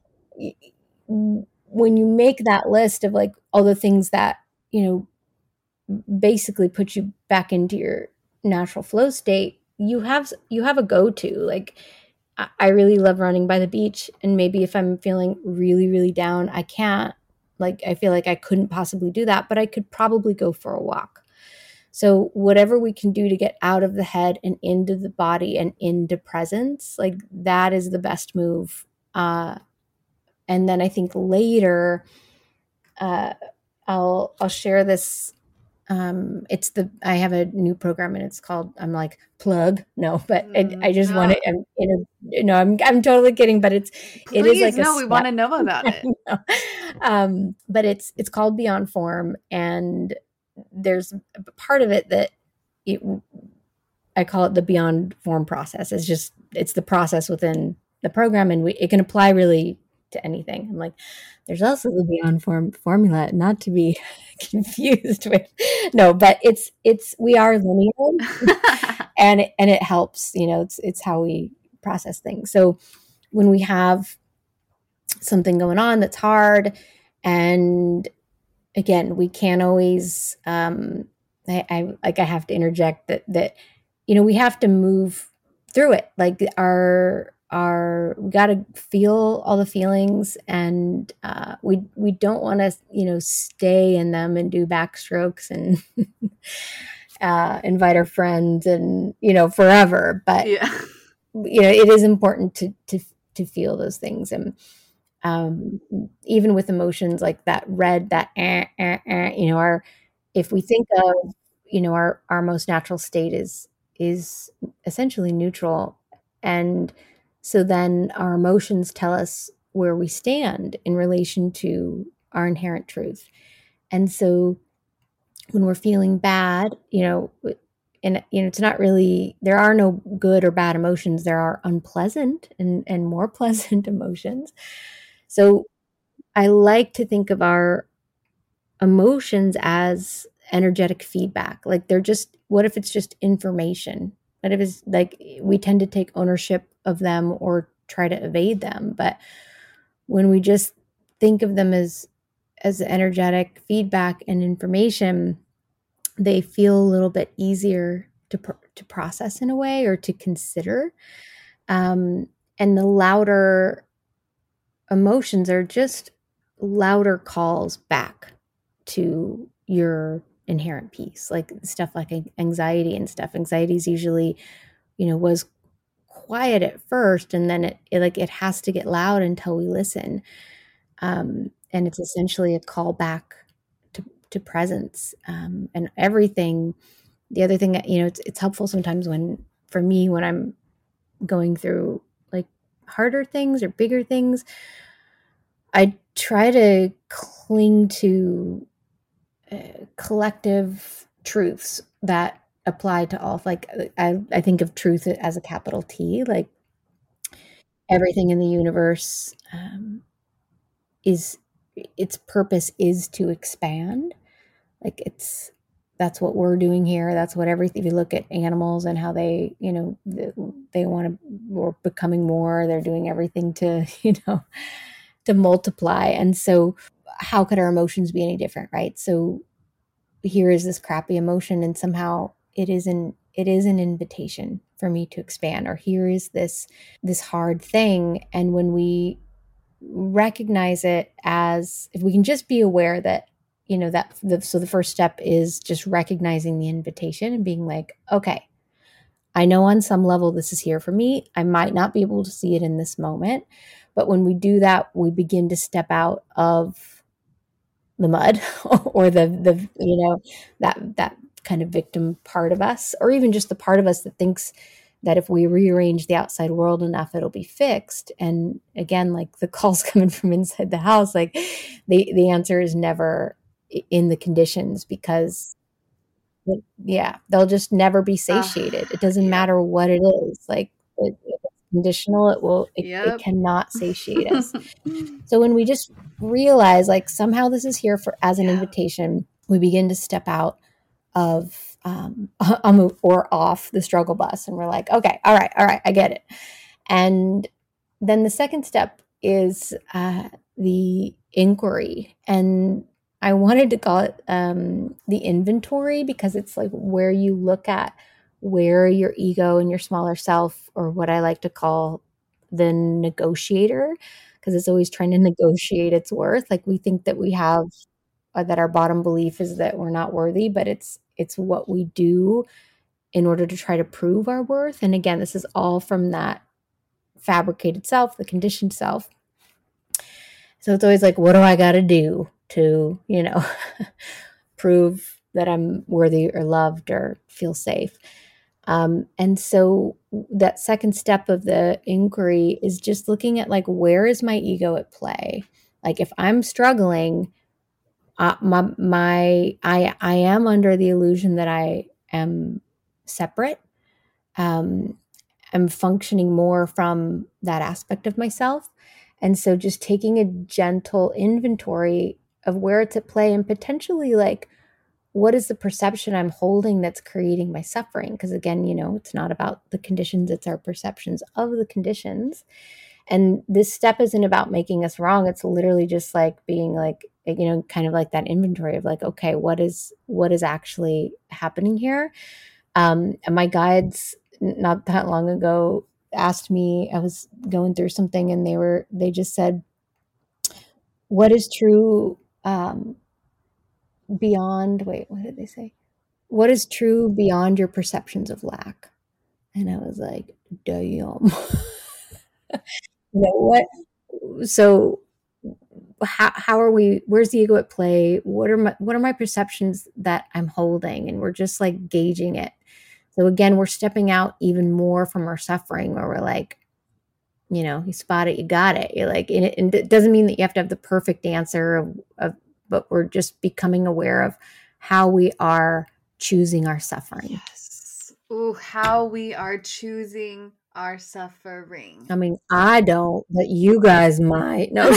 when you make that list of like all the things that, you know, basically put you back into your natural flow state, you have a go-to. Like, I really love running by the beach, and maybe if I'm feeling really, really down, I can't, like, I feel like I couldn't possibly do that, but I could probably go for a walk. So whatever we can do to get out of the head and into the body and into presence, like, that is the best move. And then I think later, I'll share this. I have a new program, and it's called, I'm like, plug. No, but I just want to, I'm totally kidding, but it is like we want to know about it. But it's called Beyond Form, and there's a part of it that I call it the Beyond Form process. It's the process within the program, and it can apply really to anything. I'm like, there's also the Beyond Form formula, not to be confused with. No, but we are linear, and it helps. You know, it's how we process things. So when we have something going on that's hard, and again, we can't always. I have to interject that you know, we have to move through it. Like, we got to feel all the feelings, and we don't want to, you know, stay in them and do backstrokes and invite our friends and, you know, forever. But yeah, you know, it is important to feel those things. And even with emotions like that red, that you know, if we think of, you know, our most natural state is essentially neutral, and so then our emotions tell us where we stand in relation to our inherent truth. And so when we're feeling bad, you know, and, you know, it's not really, there are no good or bad emotions. There are unpleasant and more pleasant emotions. So I like to think of our emotions as energetic feedback. Like, what if it's just information? What if it's like, we tend to take ownership of them or try to evade them. But when we just think of them as energetic feedback and information, they feel a little bit easier to process in a way, or to consider. And the louder emotions are just louder calls back to your inherent peace, like stuff like anxiety and stuff. Anxiety is usually, you know, was quiet at first, and then it has to get loud until we listen. And it's essentially a call back to presence, and everything. The other thing that, you know, it's helpful sometimes for me, when I'm going through like harder things or bigger things, I try to cling to collective truths that apply to all. Like, I think of truth as a capital T, like everything in the universe its purpose is to expand. Like, that's what we're doing here. That's what everything, if you look at animals and how they, you know, they want to, we're becoming more, they're doing everything to, you know, to multiply. And so how could our emotions be any different, right? So here is this crappy emotion, and somehow it is an invitation for me to expand. Or here is this hard thing. And when we recognize it, as if we can just be aware that, you know, so the first step is just recognizing the invitation and being like, okay, I know on some level this is here for me. I might not be able to see it in this moment, but when we do that, we begin to step out of the mud or the you know, that kind of victim part of us, or even just the part of us that thinks that if we rearrange the outside world enough, it'll be fixed. And again, like the calls coming from inside the house, like the answer is never in the conditions, because they'll just never be satiated. It doesn't matter what it is. Like, if it's conditional, it cannot satiate us. So when we just realize, like, somehow this is here as an invitation, we begin to step out of or off the struggle bus, and we're like, okay, all right, I get it. And then the second step is the inquiry, and I wanted to call it the inventory, because it's like where you look at where your ego and your smaller self, or what I like to call the negotiator, because it's always trying to negotiate its worth. Like we think that we have that our bottom belief is that we're not worthy, but it's what we do in order to try to prove our worth. And again, this is all from that fabricated self, the conditioned self. So it's always like, what do I got to do to, prove that I'm worthy or loved or feel safe? And so that second step of the inquiry is just looking at like, where is my ego at play? Like if I'm struggling, I am under the illusion that I am separate. I'm functioning more from that aspect of myself. And so just taking a gentle inventory of where it's at play, and potentially like, what is the perception I'm holding that's creating my suffering? Because again, it's not about the conditions, it's our perceptions of the conditions. And this step isn't about making us wrong. It's literally just like being like, kind of like that inventory of like, okay, what is actually happening here? And my guides not that long ago asked me, I was going through something, and they just said, what is true beyond, wait, what did they say? What is true beyond your perceptions of lack? And I was like, damn. What? So how are we, where's the ego at play? What are my perceptions that I'm holding? And we're just like gauging it. So again, we're stepping out even more from our suffering, where we're like, you spot it, you got it. You're like, and it doesn't mean that you have to have the perfect answer but we're just becoming aware of how we are choosing our suffering. Yes. Ooh, how we are choosing our suffering. I mean, I don't, but you guys might. No.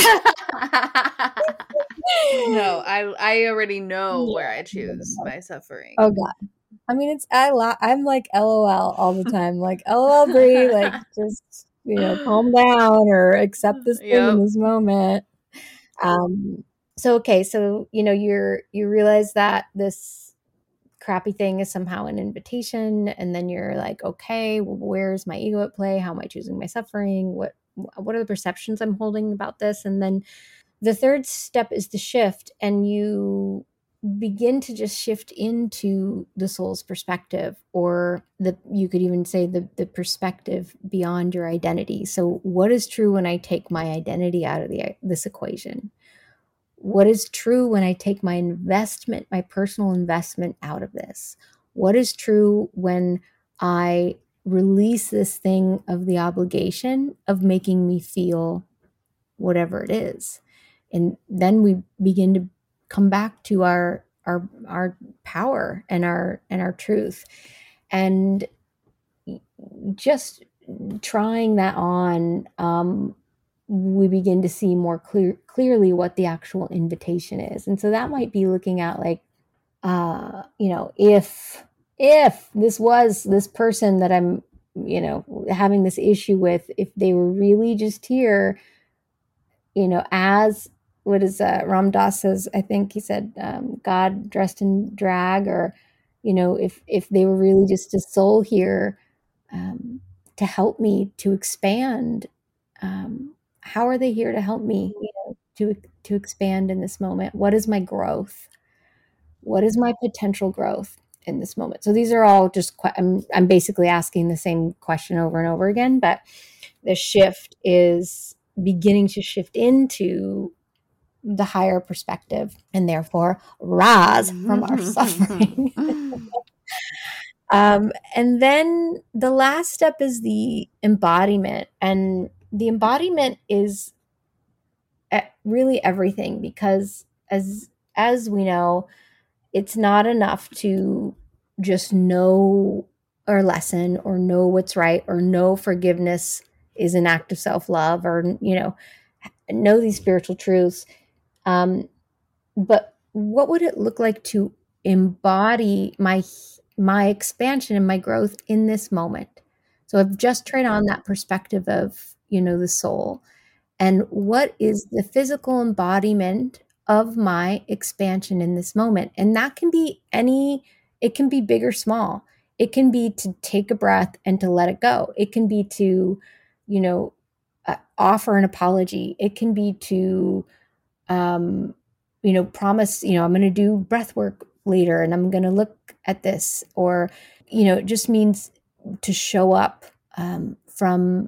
No, I already know where I choose my suffering. Oh God. I mean, I'm like LOL all the time. Like, LOL, Brie, like just, calm down or accept this thing in this moment. So, okay. So, you realize that this crappy thing is somehow an invitation. And then you're like, okay, well, where's my ego at play? How am I choosing my suffering? What are the perceptions I'm holding about this? And then the third step is the shift, and you begin to just shift into the soul's perspective, or you could even say the perspective beyond your identity. So what is true when I take my identity out of this equation? What is true when I take my investment, my personal investment, out of this? What is true when I release this thing of the obligation of making me feel whatever it is? And then we begin to come back to our power and our truth. And just trying that on, we begin to see more clearly what the actual invitation is. And so that might be looking at like, if this was this person that I'm, having this issue with, if they were really just here, as what is Ram Dass says, I think he said, God dressed in drag, or, if they were really just a soul here to help me to expand, how are they here to help me, to expand in this moment? What is my growth? What is my potential growth in this moment? So these are all just, I'm basically asking the same question over and over again, but the shift is beginning to shift into the higher perspective, and therefore rise from our suffering. And then the last step is the embodiment, and the embodiment is really everything, because as we know, it's not enough to just know or lesson or know what's right, or know forgiveness is an act of self-love, or know these spiritual truths, but what would it look like to embody my my expansion and my growth in this moment. So I've just tried on that perspective of, the soul, and what is the physical embodiment of my expansion in this moment. And that can be it can be big or small. It can be to take a breath and to let it go. It can be to, offer an apology. It can be to, promise, I'm going to do breath work later and I'm going to look at this. Or, it just means to show up from,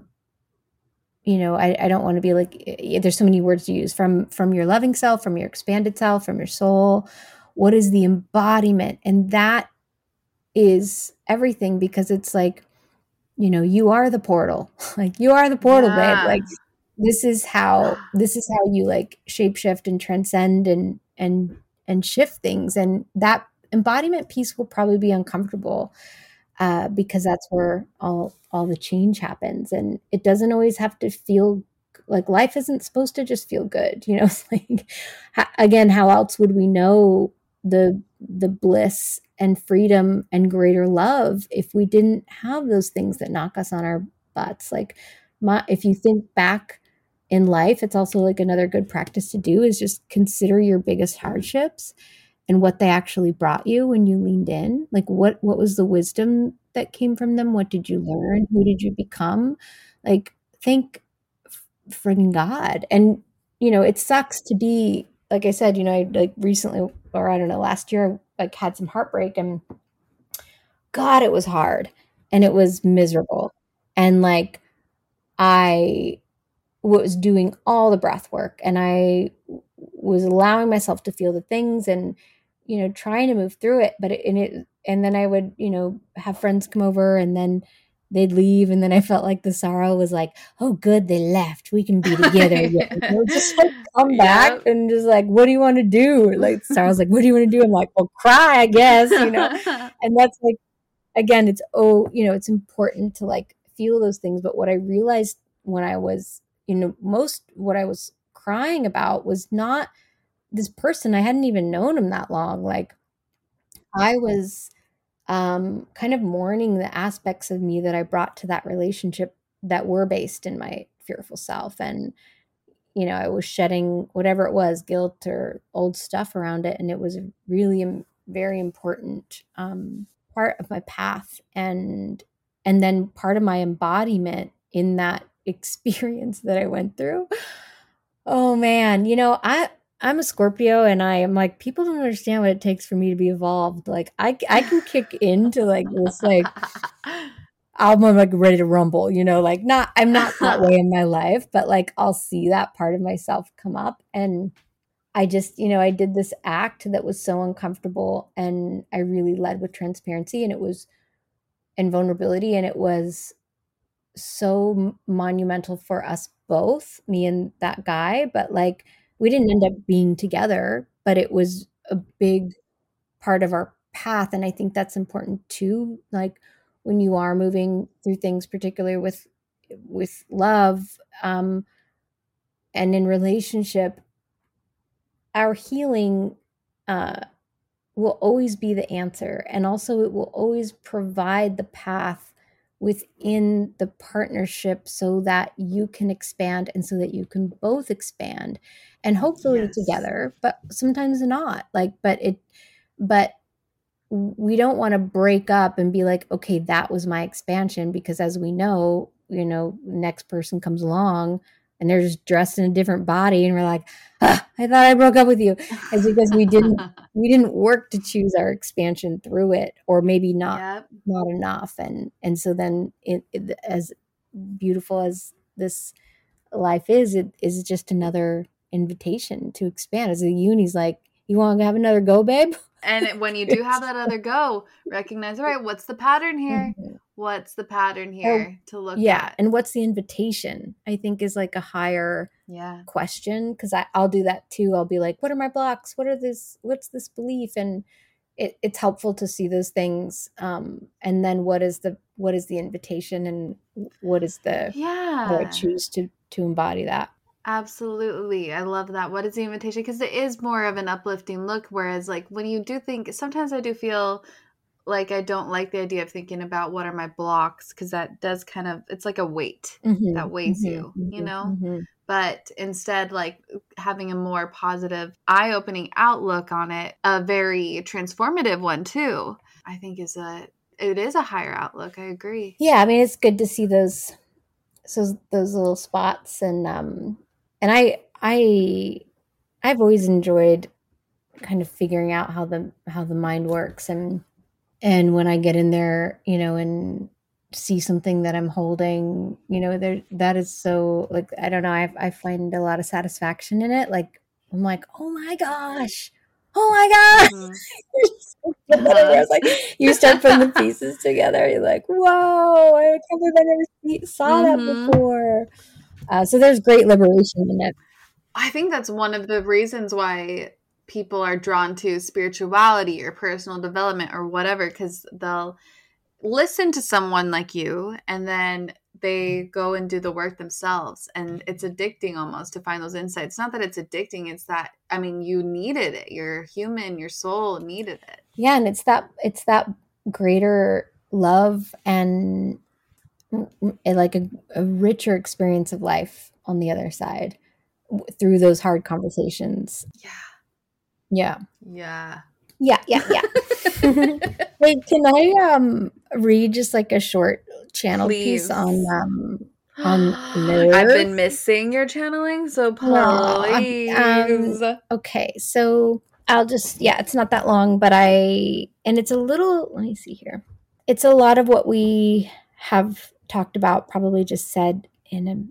I don't want to be like, there's so many words to use, from your loving self, from your expanded self, from your soul. What is the embodiment? And that is everything, because it's like, you are the portal. Like, you are the portal, babe. Yeah. Like, this is how you like shapeshift and transcend and shift things. And that embodiment piece will probably be uncomfortable, because that's where all the change happens. And it doesn't always have to feel like, life isn't supposed to just feel good. It's like, again, how else would we know the bliss and freedom and greater love if we didn't have those things that knock us on our butts? Like, if you think back in life, it's also like another good practice to do is just consider your biggest hardships and what they actually brought you when you leaned in. Like, what was the wisdom that came from them? What did you learn? Who did you become? Like, thank friggin' God. And it sucks to be, like I said, I like recently, or I don't know, last year, like had some heartbreak, and God, it was hard and it was miserable. And like, I was doing all the breath work, and I was allowing myself to feel the things and, trying to move through it. But and then I would, have friends come over, and then they'd leave. And then I felt like the sorrow was like, oh, good, they left. We can be together again. Just like come back and just like, what do you want to do? Like, sorrow's like, what do you want to do? I'm like, well, cry, I guess, And that's like, again, it's important to like feel those things. But what I realized when I was, what I was crying about was not this person. I hadn't even known him that long. Like, I was kind of mourning the aspects of me that I brought to that relationship that were based in my fearful self. And, I was shedding whatever it was, guilt or old stuff around it. And it was really a very important part of my path. And then part of my embodiment in that experience that I went through. Oh man, I'm a Scorpio, and I am like, people don't understand what it takes for me to be evolved. Like, I can kick into like this, like, I'm like ready to rumble, like, I'm not that way in my life, but like, I'll see that part of myself come up. And I just, I did this act that was so uncomfortable, and I really led with transparency, and vulnerability. And it was so monumental for us both, me and that guy. But like, we didn't end up being together, but it was a big part of our path. And I think that's important too. Like, when you are moving through things, particularly with love, and in relationship, our healing will always be the answer. And also, it will always provide the path within the partnership so that you can expand, and so that you can both expand, and hopefully together, but sometimes not. Like, but we don't want to break up and be like, okay, that was my expansion, because as we know, next person comes along and they're just dressed in a different body, and we're like, I thought I broke up with you. It's because we didn't work to choose our expansion through it, or maybe not enough. And so then as beautiful as this life is, it is just another invitation to expand. As the uni's like, you want to have another go, babe? And when you do have that other go, recognize, all right, what's the pattern here? Mm-hmm. What's the pattern here to look at? And what's the invitation, I think, is like a higher question. Because I'll do that too. I'll be like, what are my blocks? What's this belief? And it's helpful to see those things. And then what is the invitation, and what is how do I choose to embody that? Absolutely. I love that. What is the invitation? Because it is more of an uplifting look. Whereas like when you do think, sometimes I do feel like I don't like the idea of thinking about what are my blocks, because that does kind of, it's like a weight that weighs you, you know? But instead, like having a more positive, eye-opening outlook on it, a very transformative one too, I think it is a higher outlook. I agree. Yeah, I mean, it's good to see those little spots, and I've always enjoyed kind of figuring out how the mind works, and when I get in there, and see something that I'm holding, there, that is so, like, I don't know, I find a lot of satisfaction in it. Like, I'm like, oh my gosh, it's like you start putting the pieces together. You're like, whoa, I can't believe I never saw that before. So there's great liberation in it. I think that's one of the reasons why people are drawn to spirituality or personal development or whatever, because they'll listen to someone like you and then they go and do the work themselves, and it's addicting almost to find those insights. Not that it's addicting, it's that, I mean, you needed it. You're human, your soul needed it. Yeah, and it's that greater love and like a richer experience of life on the other side through those hard conversations. Yeah. Wait, can I read just like a short channel piece on nerve? I've been missing your channeling, so please. Okay, so I'll just, it's not that long, but and it's a little, let me see here. It's a lot of what we have talked about, probably just said in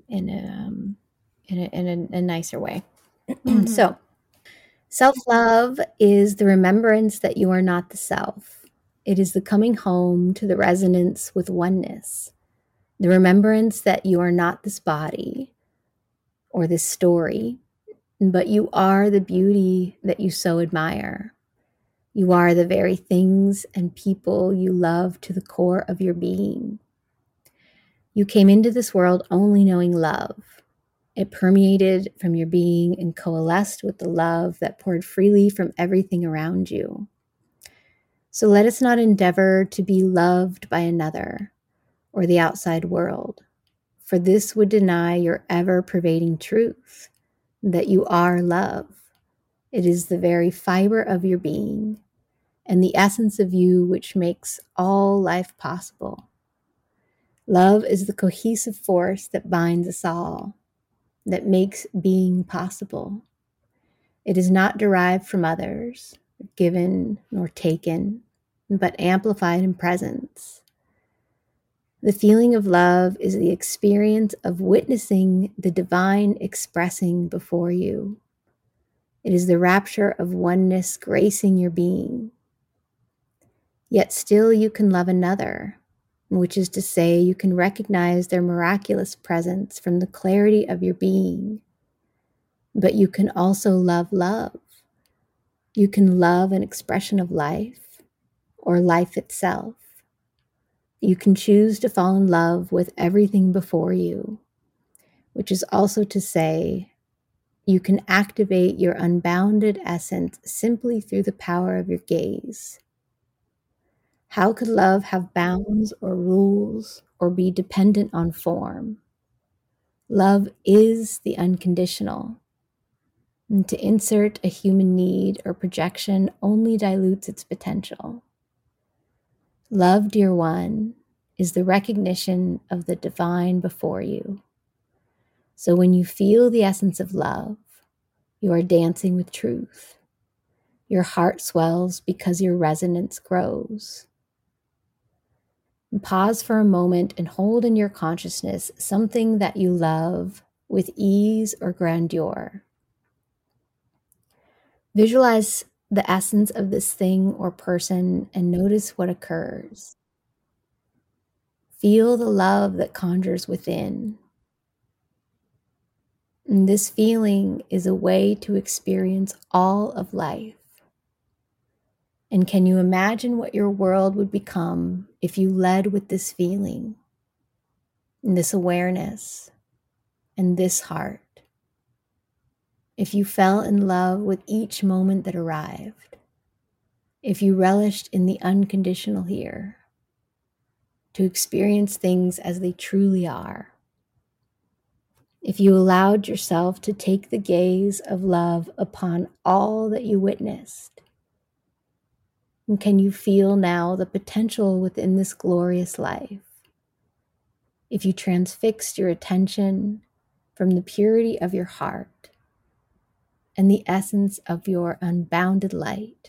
a nicer way. So, self-love is the remembrance that you are not the self. It is the coming home to the resonance with oneness. The remembrance that you are not this body or this story, but you are the beauty that you so admire. You are the very things and people you love to the core of your being. You came into this world only knowing love. It permeated from your being and coalesced with the love that poured freely from everything around you. So let us not endeavor to be loved by another or the outside world, for this would deny your ever-pervading truth, that you are love. It is the very fiber of your being and the essence of you which makes all life possible. Love is the cohesive force that binds us all, that makes being possible. It is not derived from others, given nor taken, but amplified in presence. The feeling of love is the experience of witnessing the divine expressing before you. It is the rapture of oneness gracing your being. Yet still you can love another, which is to say you can recognize their miraculous presence from the clarity of your being. But you can also love love. You can love an expression of life or life itself. You can choose to fall in love with everything before you, which is also to say, you can activate your unbounded essence simply through the power of your gaze. How could love have bounds or rules or be dependent on form? Love is the unconditional. And to insert a human need or projection only dilutes its potential. Love, dear one, is the recognition of the divine before you. So when you feel the essence of love, you are dancing with truth. Your heart swells because your resonance grows. And pause for a moment and hold in your consciousness something that you love with ease or grandeur. Visualize the essence of this thing or person and notice what occurs. Feel the love that conjures within. And this feeling is a way to experience all of life. And can you imagine what your world would become if you led with this feeling, and this awareness, and this heart? If you fell in love with each moment that arrived? if you relished in the unconditional here, to experience things as they truly are, if you allowed yourself to take the gaze of love upon all that you witnessed, and can you feel now the potential within this glorious life? If you transfixed your attention from the purity of your heart and the essence of your unbounded light.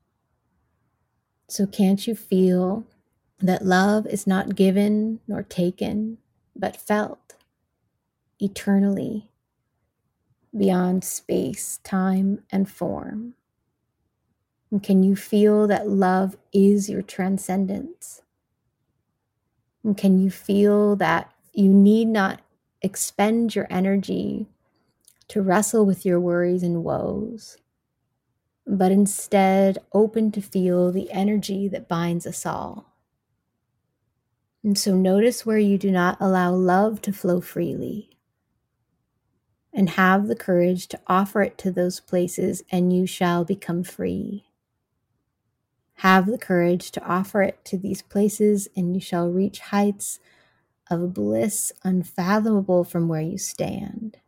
So can't you feel that love is not given nor taken, but felt eternally beyond space, time, and form? And can you feel that love is your transcendence? And can you feel that you need not expend your energy to wrestle with your worries and woes, but instead open to feel the energy that binds us all? And so notice where you do not allow love to flow freely, and have the courage to offer it to those places, and you shall become free. Have the courage to offer it to these places, and you shall reach heights of bliss unfathomable from where you stand.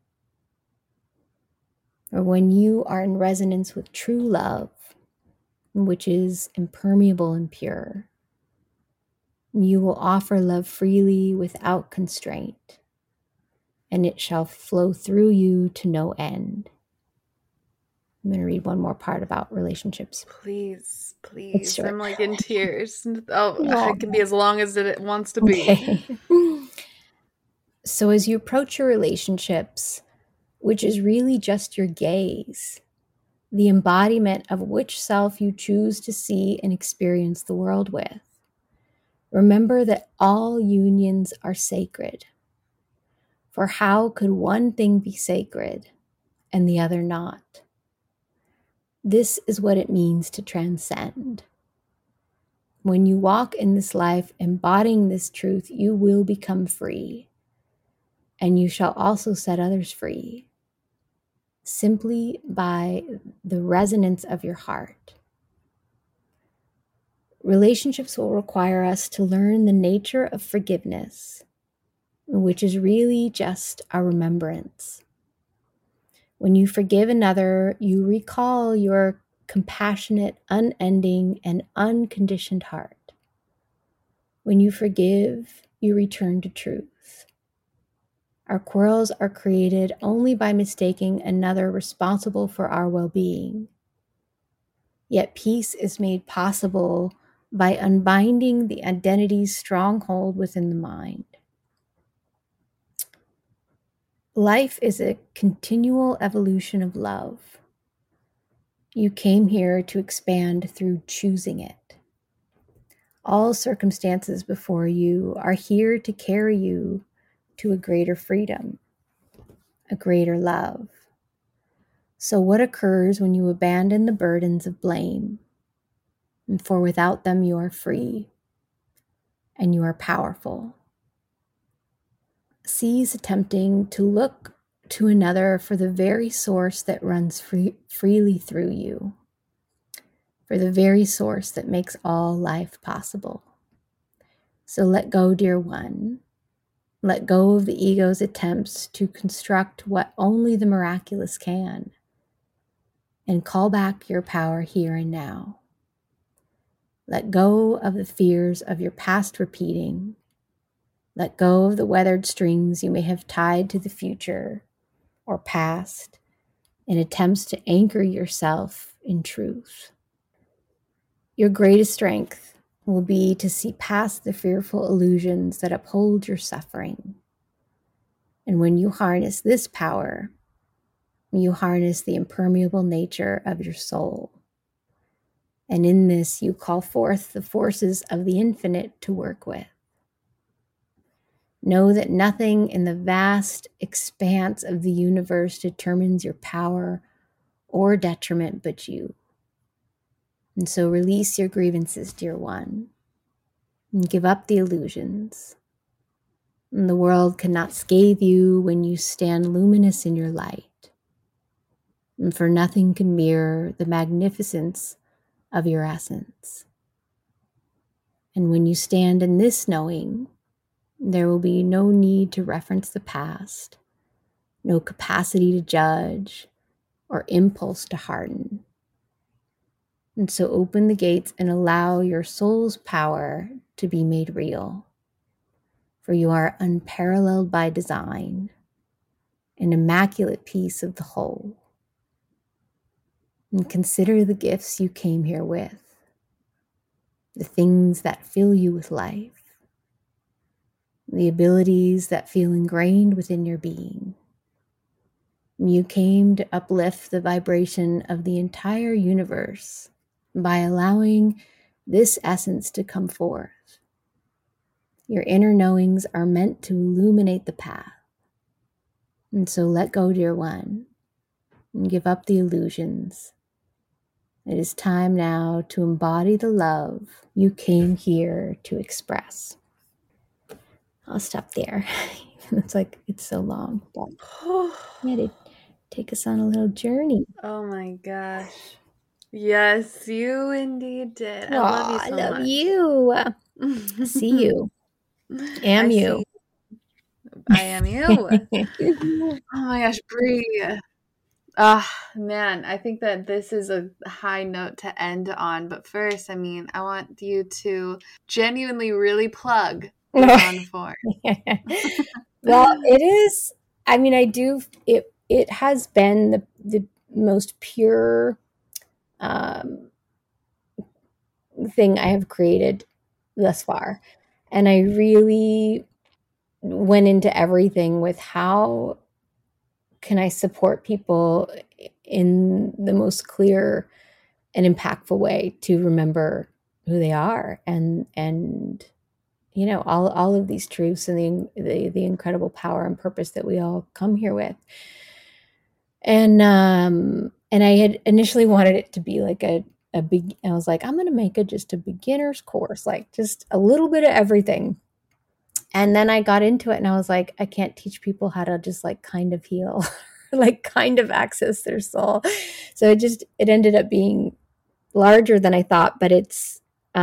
Or when you are in resonance with true love, which is impermeable and pure, you will offer love freely without constraint, and it shall flow through you to no end. I'm going to read one more part about relationships. Please, It's please. short. I'm like in tears. Oh, No. it can be as long as it wants to be. Okay. So as you approach your relationships, which is really just your gaze, the embodiment of which self you choose to see and experience the world with, remember that all unions are sacred. For how could one thing be sacred and the other not? This is what it means to transcend. When you walk in this life embodying this truth, you will become free, and you shall also set others free, simply by the resonance of your heart. Relationships will require us to learn the nature of forgiveness, which is really just a remembrance. When you forgive another, you recall your compassionate, unending, and unconditioned heart. When you forgive, you return to truth. Our quarrels are created only by mistaking another responsible for our well-being. Yet peace is made possible by unbinding the identity's stronghold within the mind. Life is a continual evolution of love. You came here to expand through choosing it. All circumstances before you are here to carry you to a greater freedom, a greater love. So what occurs when you abandon the burdens of blame? And for without them you are free, and you are powerful. Cease attempting to look to another for the very source that runs freely through you, for the very source that makes all life possible. So let go, dear one. Let go of the ego's attempts to construct what only the miraculous can, and call back your power here and now. Let go of the fears of your past repeating. Let go of the weathered strings you may have tied to the future or past in attempts to anchor yourself in truth. Your greatest strength will be to see past the fearful illusions that uphold your suffering. And when you harness this power, you harness the impermeable nature of your soul. And in this, you call forth the forces of the infinite to work with. Know that nothing in the vast expanse of the universe determines your power or detriment but you. And so release your grievances, dear one, and give up the illusions. And the world cannot scathe you when you stand luminous in your light. And for nothing can mirror the magnificence of your essence. And when you stand in this knowing, there will be no need to reference the past, no capacity to judge, or impulse to harden. And so open the gates and allow your soul's power to be made real. For you are unparalleled by design, an immaculate piece of the whole. And consider the gifts you came here with, the things that fill you with life, the abilities that feel ingrained within your being. You came to uplift the vibration of the entire universe by allowing this essence to come forth. Your inner knowings are meant to illuminate the path. And so let go, dear one, and give up the illusions. It is time now to embody the love you came here to express. I'll stop there. It's so long, but yeah, to take us on a little journey. Oh my gosh. Yes, you indeed did. I love you so much. I love you. See you. Am you. I am you. Oh my gosh, Brie. Man, I think that this is a high note to end on. But first, I want you to genuinely really plug on for. Well, it is. It has been the most pure thing I have created thus far. And I really went into everything with how can I support people in the most clear and impactful way to remember who they are and all of these truths and the incredible power and purpose that we all come here with. And I had initially wanted it to be like I was like, I'm going to make it just a beginner's course, like just a little bit of everything. And then I got into it and I was like, I can't teach people how to just like kind of heal, like kind of access their soul. So it ended up being larger than I thought, but it's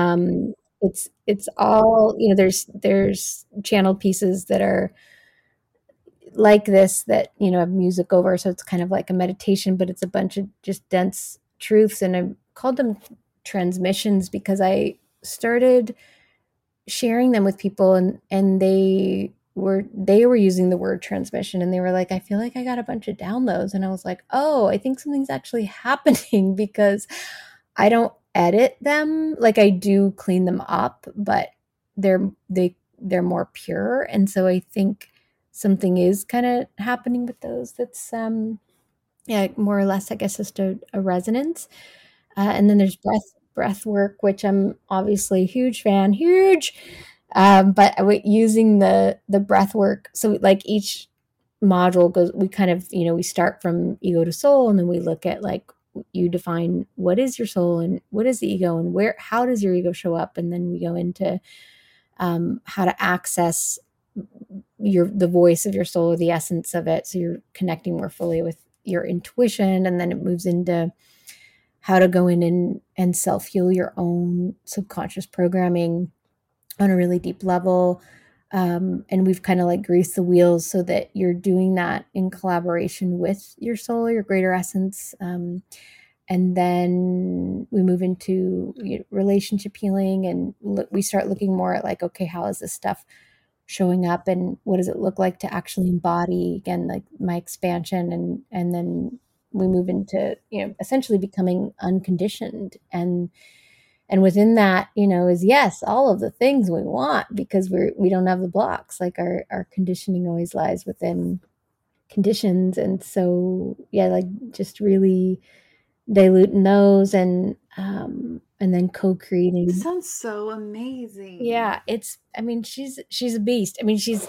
all, there's channeled pieces that are like this that, have music over. So it's kind of like a meditation, but it's a bunch of just dense truths. And I called them transmissions because I started sharing them with people and they were using the word transmission and they were like, I feel like I got a bunch of downloads. And I was like, oh, I think something's actually happening because I don't edit them. Like I do clean them up, but they're more pure. And so I think something is kind of happening with those. That's more or less, I guess, just a resonance. And then there's breath work, which I'm obviously a huge fan, but using the breath work. So like each module goes, we kind of, we start from ego to soul, and then we look at like, you define what is your soul and what is the ego and how does your ego show up? And then we go into how to access the voice of your soul or the essence of it. So you're connecting more fully with your intuition. And then it moves into how to go in and self-heal your own subconscious programming on a really deep level. And we've kind of like greased the wheels so that you're doing that in collaboration with your soul, your greater essence. And then we move into relationship healing and we start looking more at like, okay, how is this stuff showing up and what does it look like to actually embody, again, like my expansion. And then we move into, essentially becoming unconditioned. And within that, is yes, all of the things we want because we don't have the blocks. Like our conditioning always lies within conditions. And so, yeah, like just really diluting those and then co-creating. It sounds so amazing. Yeah, she's a beast. She is.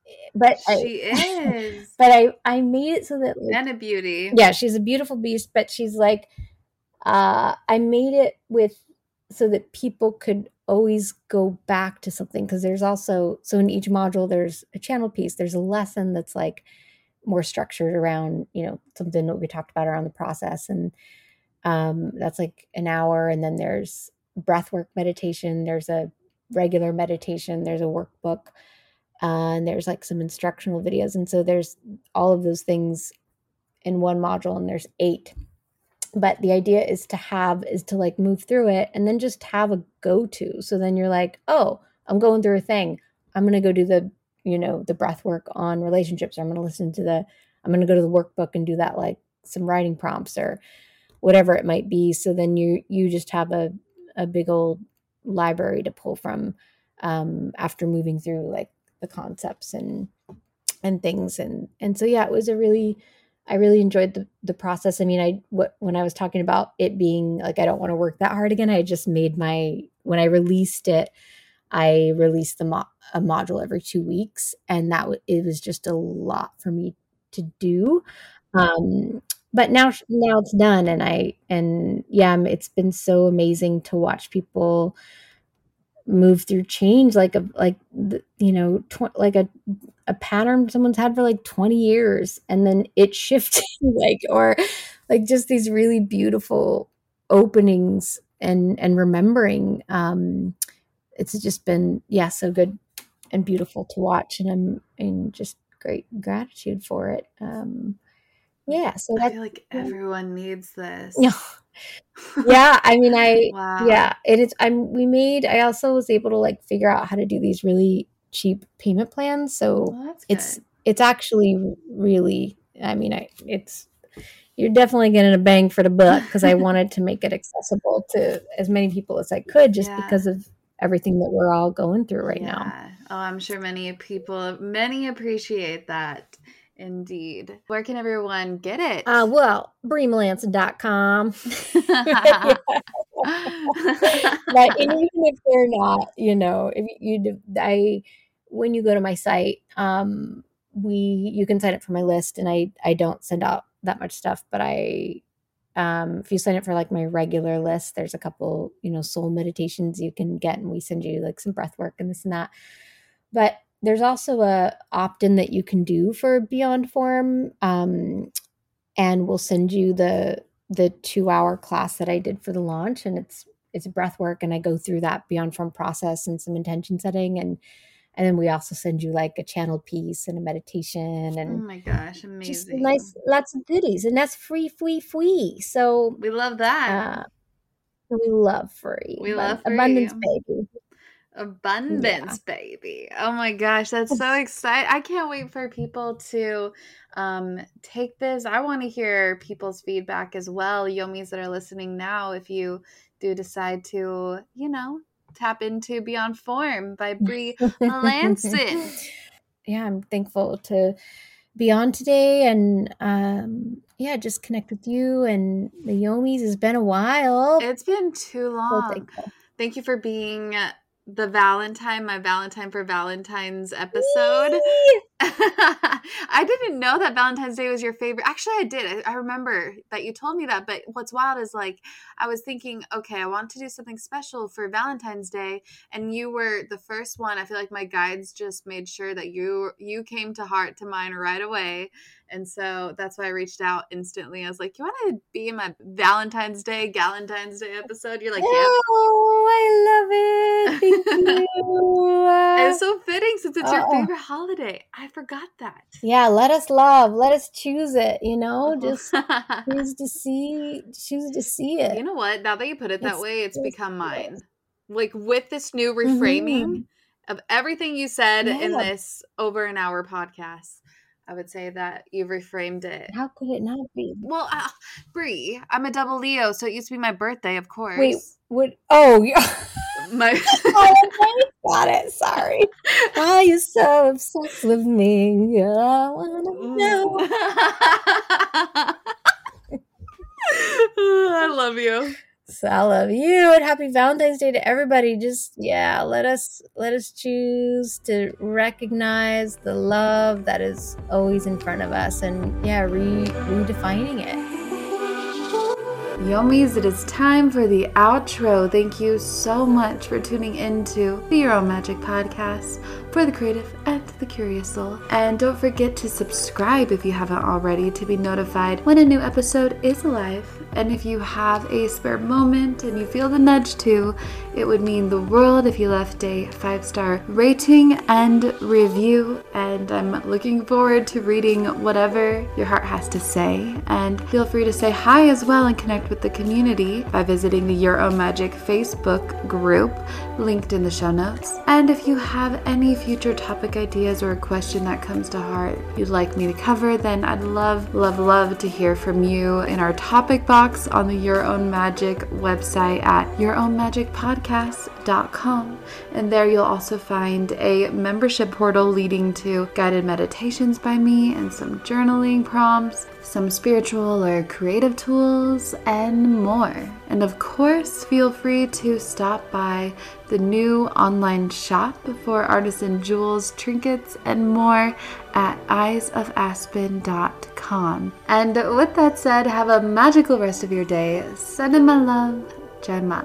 But I made it so that and a beauty. Yeah, she's a beautiful beast, but she's like I made it so that people could always go back to something, because there's also, so in each module there's a channel piece, there's a lesson that's like more structured around something that we talked about around the process, and That's like an hour. And then there's breathwork meditation. There's a regular meditation. There's a workbook. And there's like some instructional videos. And so there's all of those things in one module, and there's 8. But the idea is to like move through it and then just have a go-to. So then you're like, oh, I'm going through a thing. I'm going to go do the breath work on relationships, or I'm going to go to the workbook and do that, like some writing prompts or whatever it might be. So then you just have a big old library to pull from, after moving through like the concepts and things. And so, yeah, I really enjoyed the process. I mean, when I was talking about it being like, I don't want to work that hard again, I just made when I released it, I released a module every 2 weeks, and it was just a lot for me to do. But now it's done, and it's been so amazing to watch people move through change, like a pattern someone's had for like 20 years, and then it shifted, or just these really beautiful openings and remembering. It's just been, so good and beautiful to watch, and I'm in just great gratitude for it. So I feel like everyone needs this. Yeah, I mean, wow. it is. I also was able to like figure out how to do these really cheap payment plans. So it's actually really, I mean, you're definitely getting a bang for the buck, because I wanted to make it accessible to as many people as I could, just because of everything that we're all going through right now. Oh, I'm sure many appreciate that. Indeed. Where can everyone get it? Well, BrieMelanson.com. But even if they're not, when you go to my site, you can sign up for my list, and I don't send out that much stuff, but if you sign up for like my regular list, there's a couple, soul meditations you can get, and we send you like some breath work and this and that. But there's also a opt-in that you can do for Beyond Form, and we'll send you the 2-hour class that I did for the launch, and it's breath work, and I go through that Beyond Form process and some intention setting, and then we also send you like a channeled piece and a meditation, and oh my gosh, amazing! Just lots of goodies, and that's free. So we love that. We love free. We love free. Abundance, baby. Abundance, baby. Oh my gosh, that's so exciting. I can't wait for people to take this. I want to hear people's feedback as well. Yomis that are listening now, if you do decide to, tap into Beyond Form by Brie Melanson. Yeah, I'm thankful to be on today, and just connect with you and the Yomis. It's been a while. It's been too long. Thank you for being my Valentine for Valentine's episode. I didn't know that Valentine's Day was your favorite. Actually, I did. I remember that you told me that. But what's wild is like, I was thinking, okay, I want to do something special for Valentine's Day. And you were the first one. I feel like my guides just made sure that you came to mind right away. And so that's why I reached out instantly. I was like, you want to be in my Valentine's Day episode? You're like, yeah. Oh, I love it. Thank you. It's so fitting since it's your favorite holiday. I forgot that. Yeah, let us love. Let us choose it, just choose to see it. You know what? Now that you put it that way, it's become mine. Like with this new reframing of everything you said in this over an hour podcast, I would say that you've reframed it. How could it not be? Well, Brie, I'm a double Leo, so it used to be my birthday, of course. Wait, what? Oh, yeah. Got it. Sorry. Why are you so obsessed with me? I wanna know. I love you. So I love you, and happy Valentine's Day to everybody. Just let us choose to recognize the love that is always in front of us, and redefining it. Yomis, it is time for the outro. Thank you so much for tuning into the Your Own Magic podcast for the creative and the curious soul. And don't forget to subscribe if you haven't already to be notified when a new episode is live. And if you have a spare moment and you feel the nudge to, it would mean the world if you left a 5-star rating and review. And I'm looking forward to reading whatever your heart has to say. And feel free to say hi as well and connect with the community by visiting the Your Own Magic Facebook group, linked in the show notes. And if you have any future topic ideas or a question that comes to heart you'd like me to cover, then I'd love to hear from you in our topic box on the Your Own Magic website at yourownmagicpodcast.com. And there you'll also find a membership portal leading to guided meditations by me and some journaling prompts, some spiritual or creative tools, and more. And of course, feel free to stop by the new online shop for artisan jewels, trinkets, and more at eyesofaspen.com. And with that said, have a magical rest of your day. Sending my love, Jai Ma.